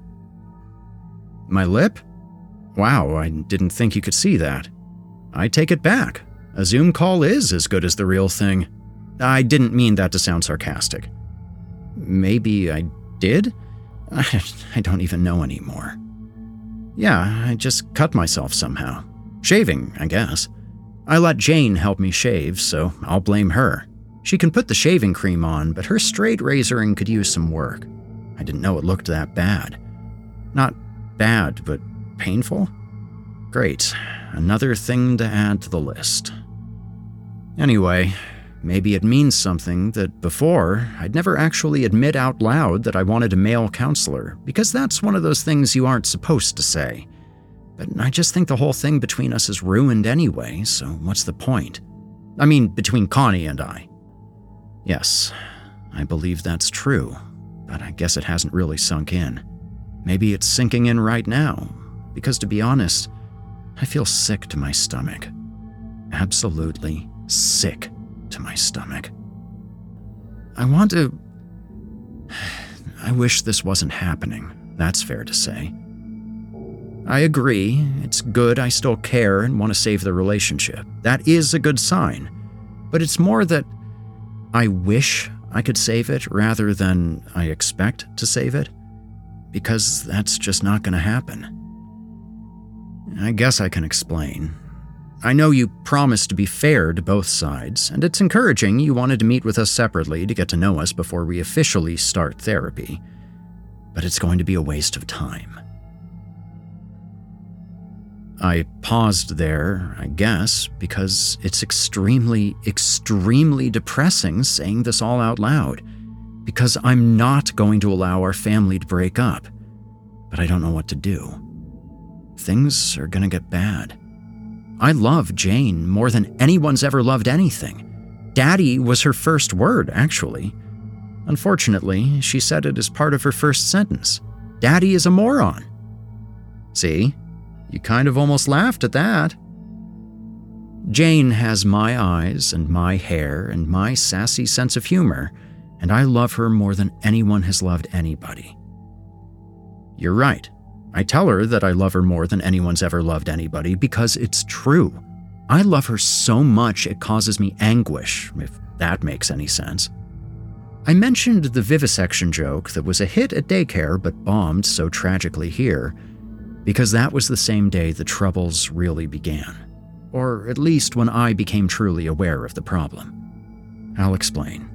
[SPEAKER 1] My lip? Wow, I didn't think you could see that. I take it back. A Zoom call is as good as the real thing. I didn't mean that to sound sarcastic. Maybe I did? I don't even know anymore. Yeah, I just cut myself somehow. Shaving, I guess. I let Jane help me shave, so I'll blame her. She can put the shaving cream on, but her straight razoring could use some work. I didn't know it looked that bad. Not bad, but painful? Great. Another thing to add to the list. Anyway, maybe it means something that before, I'd never actually admit out loud that I wanted a male counselor, because that's one of those things you aren't supposed to say. But I just think the whole thing between us is ruined anyway, so what's the point? I mean, between Connie and I. Yes, I believe that's true, but I guess it hasn't really sunk in. Maybe it's sinking in right now, because to be honest, I feel sick to my stomach. Absolutely sick to my stomach. I want to... I wish this wasn't happening, that's fair to say. I agree, it's good I still care and want to save the relationship. That is a good sign. But it's more that I wish I could save it rather than I expect to save it, because that's just not going to happen. I guess I can explain. I know you promised to be fair to both sides, and it's encouraging you wanted to meet with us separately to get to know us before we officially start therapy. But it's going to be a waste of time. I paused there, I guess, because it's extremely, extremely depressing saying this all out loud, because I'm not going to allow our family to break up, but I don't know what to do. Things are gonna get bad. I love Jane more than anyone's ever loved anything. Daddy was her first word, actually. Unfortunately, she said it as part of her first sentence. Daddy is a moron. See? You kind of almost laughed at that. Jane has my eyes and my hair and my sassy sense of humor, and I love her more than anyone has loved anybody. You're right. I tell her that I love her more than anyone's ever loved anybody because it's true. I love her so much it causes me anguish, if that makes any sense. I mentioned the vivisection joke that was a hit at daycare but bombed so tragically here, because that was the same day the troubles really began, or at least when I became truly aware of the problem. I'll explain.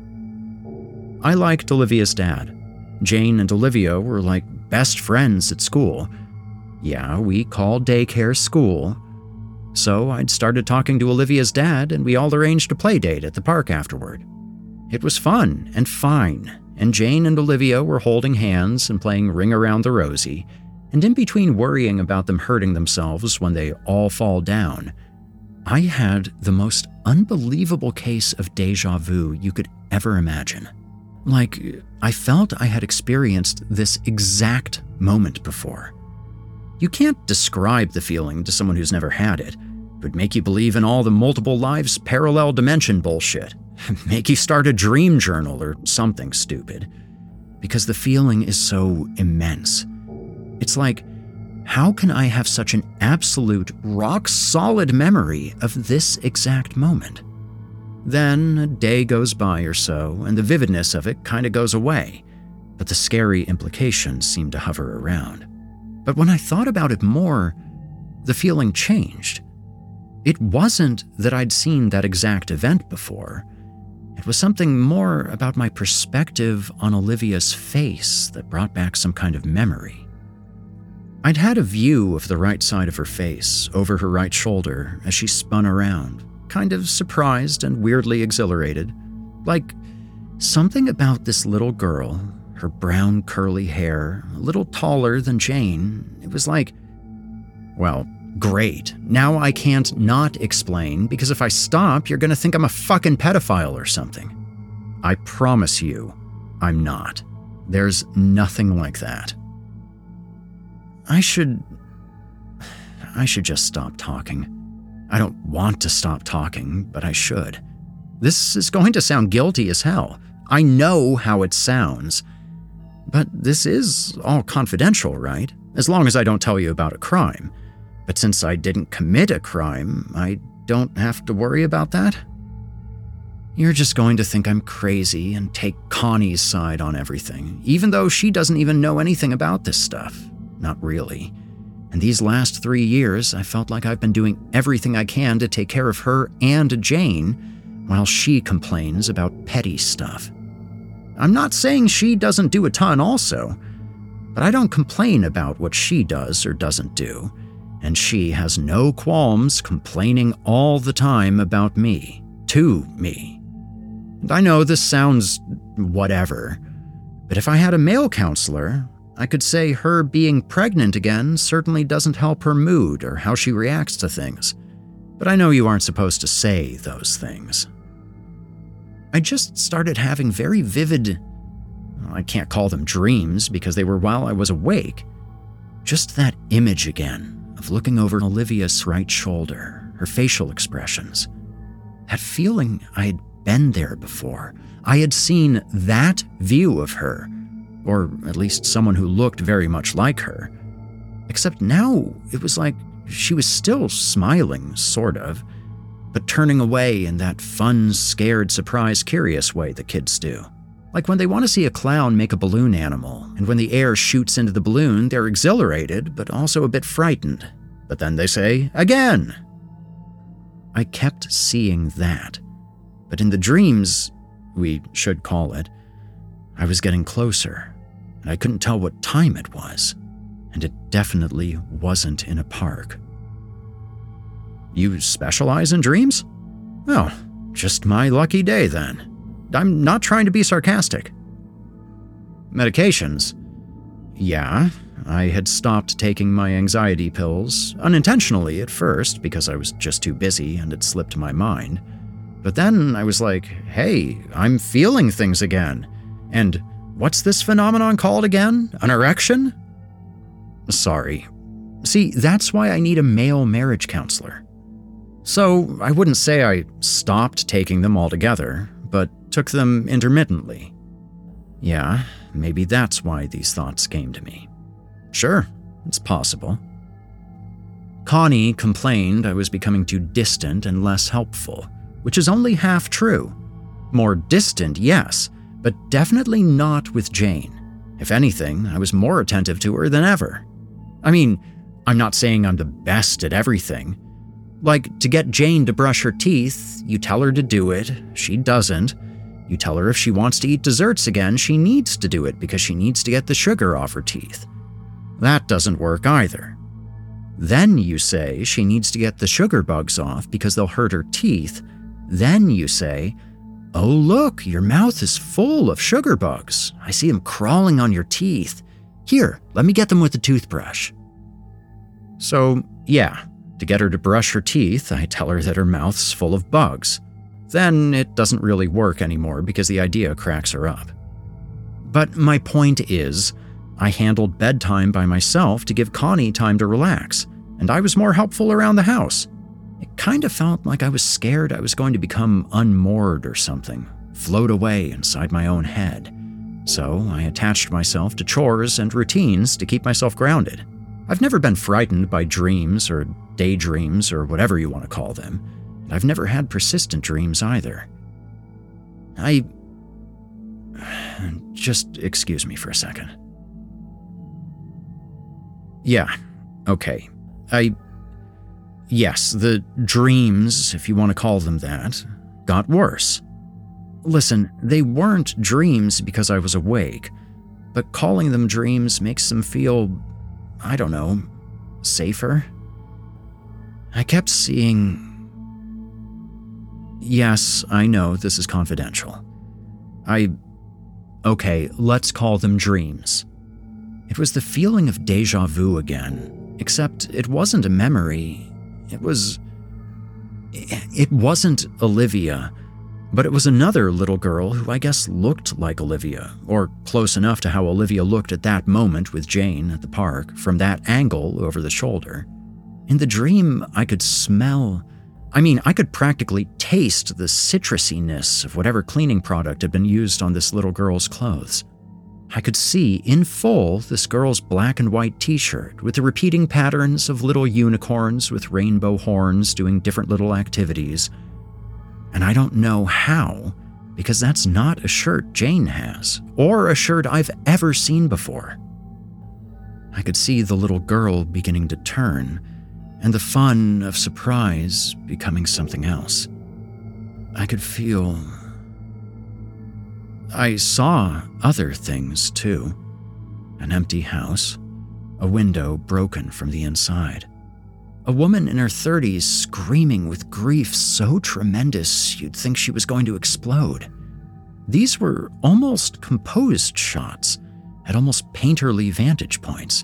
[SPEAKER 1] I liked Olivia's dad. Jane and Olivia were like best friends at school. Yeah, we called daycare school. So I'd started talking to Olivia's dad, and we all arranged a play date at the park afterward. It was fun and fine, and Jane and Olivia were holding hands and playing Ring Around the Rosie, and in between worrying about them hurting themselves when they all fall down, I had the most unbelievable case of déjà vu you could ever imagine. Like, I felt I had experienced this exact moment before. You can't describe the feeling to someone who's never had it. It would make you believe in all the multiple lives parallel dimension bullshit. Make you start a dream journal or something stupid. Because the feeling is so immense. It's like, how can I have such an absolute, rock-solid memory of this exact moment? Then a day goes by or so, and the vividness of it kind of goes away, but the scary implications seem to hover around. But when I thought about it more, the feeling changed. It wasn't that I'd seen that exact event before. It was something more about my perspective on Olivia's face that brought back some kind of memory. I'd had a view of the right side of her face, over her right shoulder, as she spun around, kind of surprised and weirdly exhilarated. Like, something about this little girl, her brown curly hair, a little taller than Jane, it was like, well, great. Now I can't not explain, because if I stop, you're gonna think I'm a fucking pedophile or something. I promise you, I'm not. There's nothing like that. I should... I should just stop talking. I don't want to stop talking, but I should. This is going to sound guilty as hell. I know how it sounds. But this is all confidential, right? As long as I don't tell you about a crime. But since I didn't commit a crime, I don't have to worry about that? You're just going to think I'm crazy and take Connie's side on everything, even though she doesn't even know anything about this stuff. Not really. And these last three years, I felt like I've been doing everything I can to take care of her and Jane, while she complains about petty stuff. I'm not saying she doesn't do a ton also, but I don't complain about what she does or doesn't do, and she has no qualms complaining all the time about me, to me. And I know this sounds whatever, but if I had a male counselor, I could say her being pregnant again certainly doesn't help her mood or how she reacts to things. But I know you aren't supposed to say those things. I just started having very vivid, I can't call them dreams because they were while I was awake. Just that image again of looking over Olivia's right shoulder, her facial expressions. That feeling I had been there before. I had seen that view of her. Or at least someone who looked very much like her. Except now, it was like she was still smiling, sort of, but turning away in that fun, scared, surprised, curious way the kids do. Like when they want to see a clown make a balloon animal, and when the air shoots into the balloon, they're exhilarated, but also a bit frightened. But then they say, again! I kept seeing that. But in the dreams, we should call it, I was getting closer, and I couldn't tell what time it was, and it definitely wasn't in a park. You specialize in dreams? Well, just my lucky day then. I'm not trying to be sarcastic. Medications? Yeah, I had stopped taking my anxiety pills, unintentionally at first because I was just too busy and it slipped my mind. But then I was like, hey, I'm feeling things again. And what's this phenomenon called again? An erection? Sorry. See, that's why I need a male marriage counselor. So I wouldn't say I stopped taking them altogether, but took them intermittently. Yeah, maybe that's why these thoughts came to me. Sure, it's possible. Connie complained I was becoming too distant and less helpful, which is only half true. More distant, yes, but definitely not with Jane. If anything, I was more attentive to her than ever. I mean, I'm not saying I'm the best at everything. Like, to get Jane to brush her teeth, you tell her to do it, she doesn't. You tell her if she wants to eat desserts again, she needs to do it because she needs to get the sugar off her teeth. That doesn't work either. Then you say she needs to get the sugar bugs off because they'll hurt her teeth. Then you say, "Oh look, your mouth is full of sugar bugs. I see them crawling on your teeth. Here, let me get them with a toothbrush." So, yeah, to get her to brush her teeth, I tell her that her mouth's full of bugs. Then it doesn't really work anymore because the idea cracks her up. But my point is, I handled bedtime by myself to give Connie time to relax, and I was more helpful around the house. It kind of felt like I was scared I was going to become unmoored or something, float away inside my own head. So I attached myself to chores and routines to keep myself grounded. I've never been frightened by dreams or daydreams or whatever you want to call them. I've never had persistent dreams either. I... Just excuse me for a second. Yeah, okay. I... Yes, the dreams, if you want to call them that, got worse. Listen, they weren't dreams because I was awake, but calling them dreams makes them feel, I don't know, safer. I kept seeing... Yes, I know this is confidential. I... Okay, let's call them dreams. It was the feeling of déjà vu again, except it wasn't a memory. It was... It wasn't Olivia, but it was another little girl who I guess looked like Olivia, or close enough to how Olivia looked at that moment with Jane at the park, from that angle over the shoulder. In the dream, I could smell... I mean, I could practically taste the citrusiness of whatever cleaning product had been used on this little girl's clothes. I could see in full this girl's black and white t-shirt with the repeating patterns of little unicorns with rainbow horns doing different little activities. And I don't know how, because that's not a shirt Jane has, or a shirt I've ever seen before. I could see the little girl beginning to turn, and the fun of surprise becoming something else. I could feel... I saw other things, too. An empty house, a window broken from the inside, a woman in her thirties screaming with grief so tremendous you'd think she was going to explode. These were almost composed shots, at almost painterly vantage points.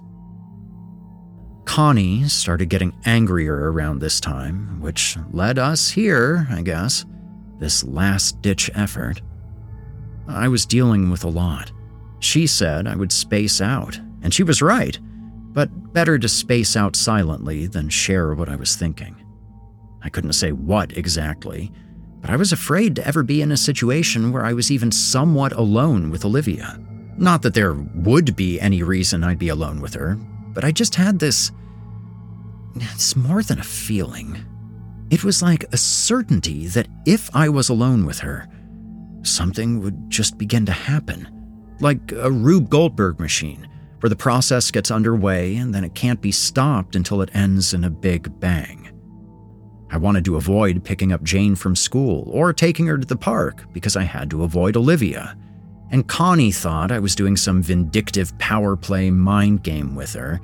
[SPEAKER 1] Connie started getting angrier around this time, which led us here, I guess, this last-ditch effort. I was dealing with a lot. She said I would space out, and she was right, but better to space out silently than share what I was thinking. I couldn't say what exactly, but I was afraid to ever be in a situation where I was even somewhat alone with Olivia. Not that there would be any reason I'd be alone with her, but I just had this... It's more than a feeling. It was like a certainty that if I was alone with her, something would just begin to happen. Like a Rube Goldberg machine, where the process gets underway and then it can't be stopped until it ends in a big bang. I wanted to avoid picking up Jane from school or taking her to the park because I had to avoid Olivia. And Connie thought I was doing some vindictive power play mind game with her.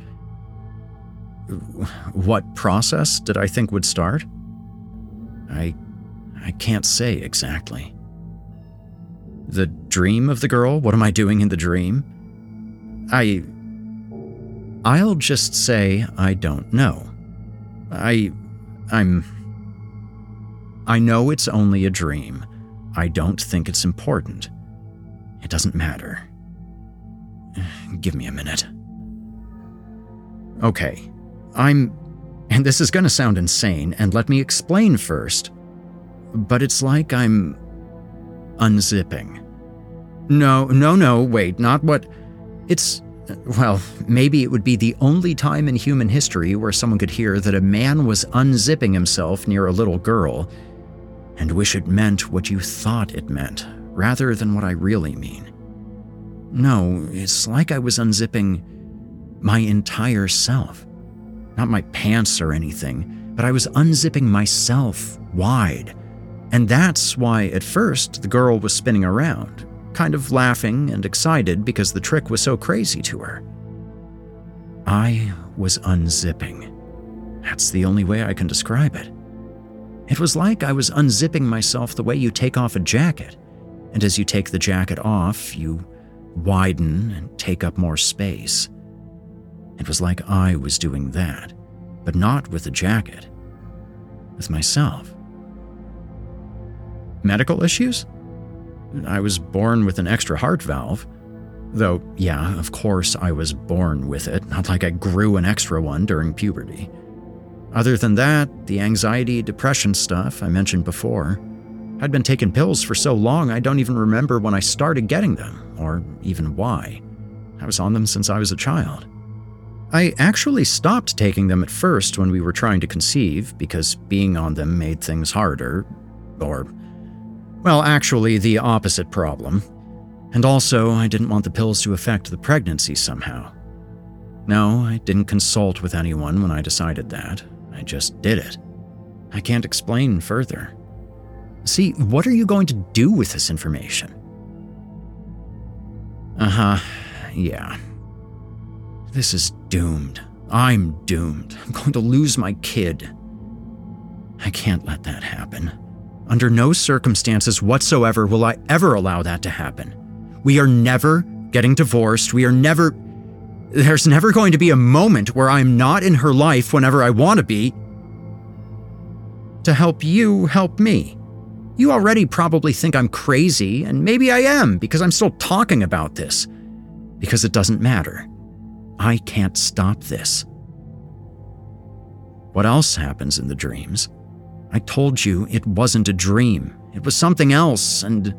[SPEAKER 1] What process did I think would start? I... I can't say exactly. The dream of the girl? What am I doing in the dream? I... I'll just say I don't know. I... I'm... I know it's only a dream. I don't think it's important. It doesn't matter. Give me a minute. Okay, I'm... And this is gonna sound insane, and let me explain first. But it's like I'm... unzipping. No, no, no, wait, not what... It's... Well, maybe it would be the only time in human history where someone could hear that a man was unzipping himself near a little girl and wish it meant what you thought it meant, rather than what I really mean. No, it's like I was unzipping my entire self. Not my pants or anything, but I was unzipping myself wide. And that's why, at first, the girl was spinning around, kind of laughing and excited because the trick was so crazy to her. I was unzipping. That's the only way I can describe it. It was like I was unzipping myself the way you take off a jacket, and as you take the jacket off, you widen and take up more space. It was like I was doing that, but not with the jacket, with myself. Medical issues? I was born with an extra heart valve. Though, yeah, of course I was born with it, not like I grew an extra one during puberty. Other than that, the anxiety, depression stuff I mentioned before, I'd been taking pills for so long I don't even remember when I started getting them, or even why. I was on them since I was a child. I actually stopped taking them at first when we were trying to conceive because being on them made things harder, or, well, actually the opposite problem. And also, I didn't want the pills to affect the pregnancy somehow. No, I didn't consult with anyone when I decided that. I just did it. I can't explain further. See, what are you going to do with this information? Uh-huh, yeah. This is doomed. I'm doomed. I'm going to lose my kid. I can't let that happen. Under no circumstances whatsoever will I ever allow that to happen. We are never getting divorced. We are never... There's never going to be a moment where I'm not in her life whenever I want to be. To help you help me. You already probably think I'm crazy, and maybe I am because I'm still talking about this. Because it doesn't matter. I can't stop this. What else happens in the dreams? I told you it wasn't a dream. It was something else, and...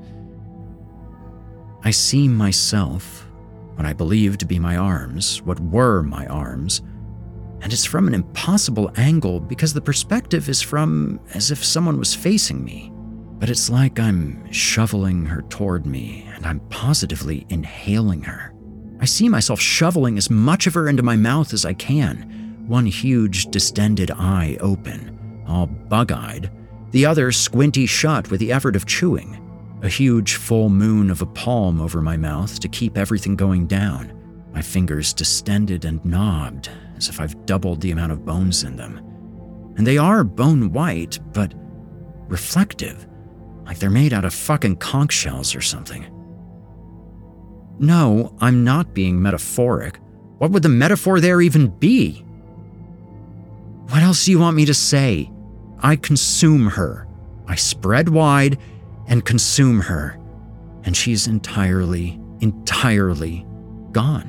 [SPEAKER 1] I see myself, what I believe to be my arms, what were my arms, and it's from an impossible angle because the perspective is from as if someone was facing me. But it's like I'm shoveling her toward me, and I'm positively inhaling her. I see myself shoveling as much of her into my mouth as I can, one huge distended eye open, all bug-eyed, the other squinty shut with the effort of chewing. A huge full moon of a palm over my mouth to keep everything going down, my fingers distended and knobbed, as if I've doubled the amount of bones in them. And they are bone white, but reflective, like they're made out of fucking conch shells or something. No, I'm not being metaphoric. What would the metaphor there even be? What else do you want me to say? I consume her. I spread wide and consume her, and she's entirely, entirely gone.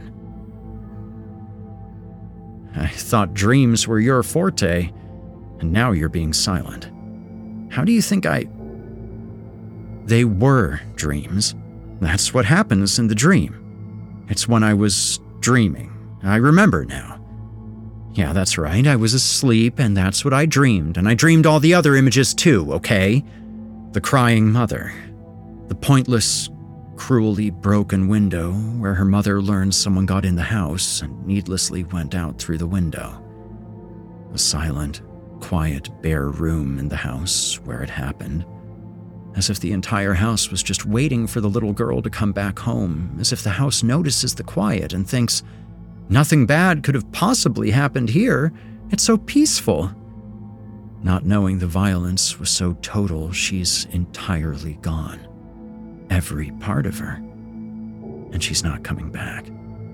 [SPEAKER 1] I thought dreams were your forte, and now you're being silent. How do you think I... They were dreams. That's what happens in the dream. It's when I was dreaming. I remember now. Yeah, that's right, I was asleep, and that's what I dreamed, and I dreamed all the other images too, okay? The crying mother. The pointless, cruelly broken window where her mother learned someone got in the house and needlessly went out through the window. The silent, quiet, bare room in the house where it happened. As if the entire house was just waiting for the little girl to come back home, as if the house notices the quiet and thinks, nothing bad could have possibly happened here, it's so peaceful. Not knowing the violence was so total, she's entirely gone. Every part of her. And she's not coming back.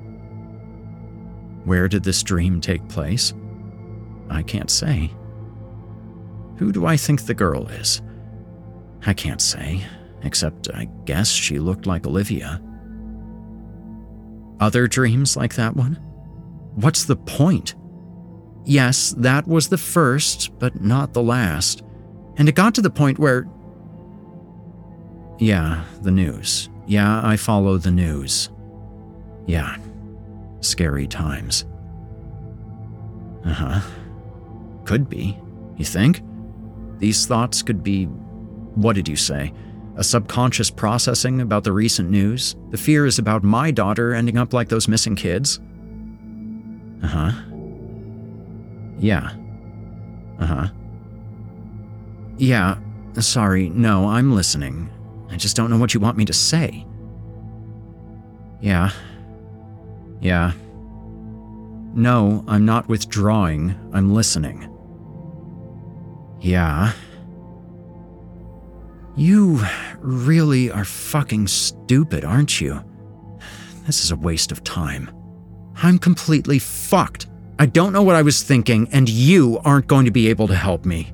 [SPEAKER 1] Where did this dream take place? I can't say. Who do I think the girl is? I can't say, except I guess she looked like Olivia. Other dreams like that one? What's the point? Yes, that was the first, but not the last. And it got to the point where... Yeah, the news. Yeah, I follow the news. Yeah, scary times. Uh-huh. Could be, you think? These thoughts could be... What did you say? A subconscious processing about the recent news, the fears about my daughter ending up like those missing kids? Uh-huh. Yeah. Uh-huh. Yeah, sorry, no, I'm listening. I just don't know what you want me to say. Yeah. Yeah. No, I'm not withdrawing, I'm listening. Yeah. You really are fucking stupid, aren't you? This is a waste of time. I'm completely fucked. I don't know what I was thinking, and you aren't going to be able to help me.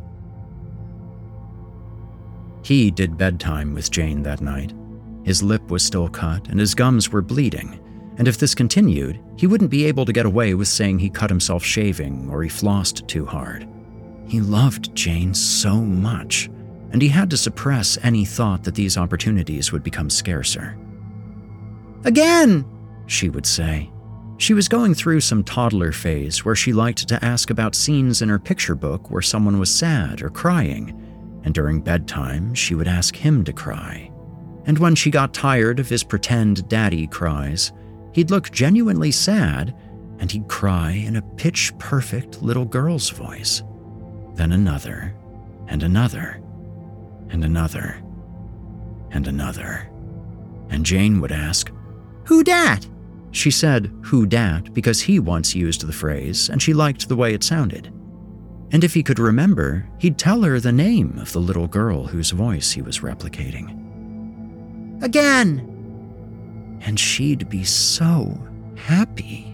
[SPEAKER 1] He did bedtime with Jane that night. His lip was still cut, and his gums were bleeding, and if this continued, he wouldn't be able to get away with saying he cut himself shaving or he flossed too hard. He loved Jane so much, and he had to suppress any thought that these opportunities would become scarcer. Again, she would say. She was going through some toddler phase where she liked to ask about scenes in her picture book where someone was sad or crying, and during bedtime she would ask him to cry. And when she got tired of his pretend daddy cries, he'd look genuinely sad, and he'd cry in a pitch-perfect little girl's voice. Then another, and another, and another, and another. And Jane would ask, "Who dat?" She said, "Who dat?" because he once used the phrase, and she liked the way it sounded. And if he could remember, he'd tell her the name of the little girl whose voice he was replicating. Again! And she'd be so happy.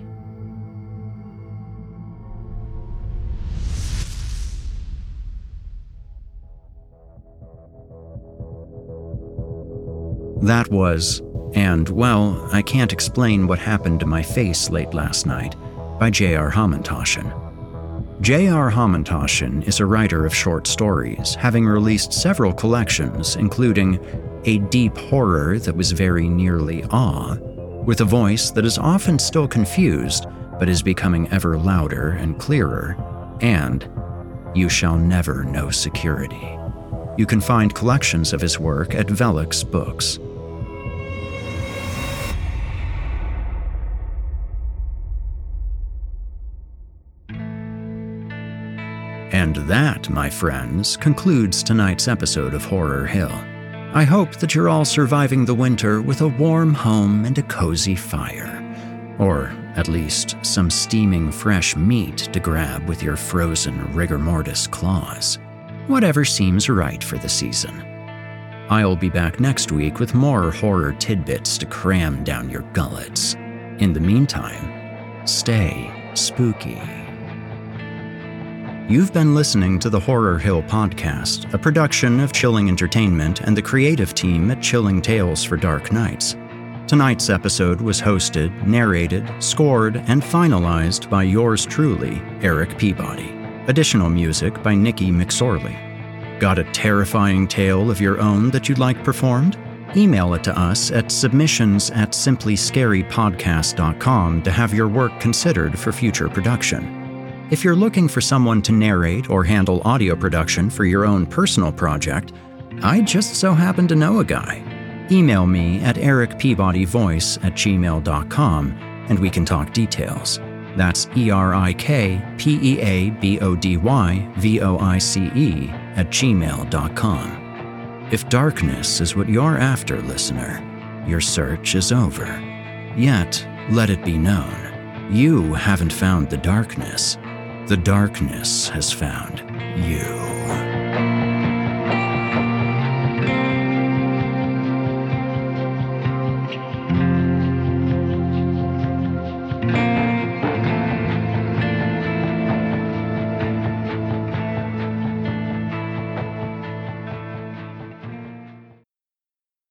[SPEAKER 1] That was, and well, I can't explain what happened to my face late last night, by J R Hamantashen. J R Hamantashen is a writer of short stories, having released several collections, including a deep horror that was very nearly awe, with a voice that is often still confused but is becoming ever louder and clearer, and You Shall Never Know Security. You can find collections of his work at Velux Books. And that, my friends, concludes tonight's episode of Horror Hill. I hope that you're all surviving the winter with a warm home and a cozy fire. Or, at least, some steaming fresh meat to grab with your frozen rigor mortis claws. Whatever seems right for the season. I'll be back next week with more horror tidbits to cram down your gullets. In the meantime, stay spooky. You've been listening to the Horror Hill Podcast, a production of Chilling Entertainment and the creative team at Chilling Tales for Dark Nights. Tonight's episode was hosted, narrated, scored, and finalized by yours truly, Eric Peabody. Additional music by Nikki McSorley. Got a terrifying tale of your own that you'd like performed? Email it to us at submissions at simply scary podcast dot com to have your work considered for future production. If you're looking for someone to narrate or handle audio production for your own personal project, I just so happen to know a guy. Email me at eric peabody voice at gmail dot com and we can talk details. That's E R I K P E A B O D Y V O I C E at gmail dot com. If darkness is what you're after, listener, your search is over. Yet, let it be known, you haven't found the darkness. The darkness has found you.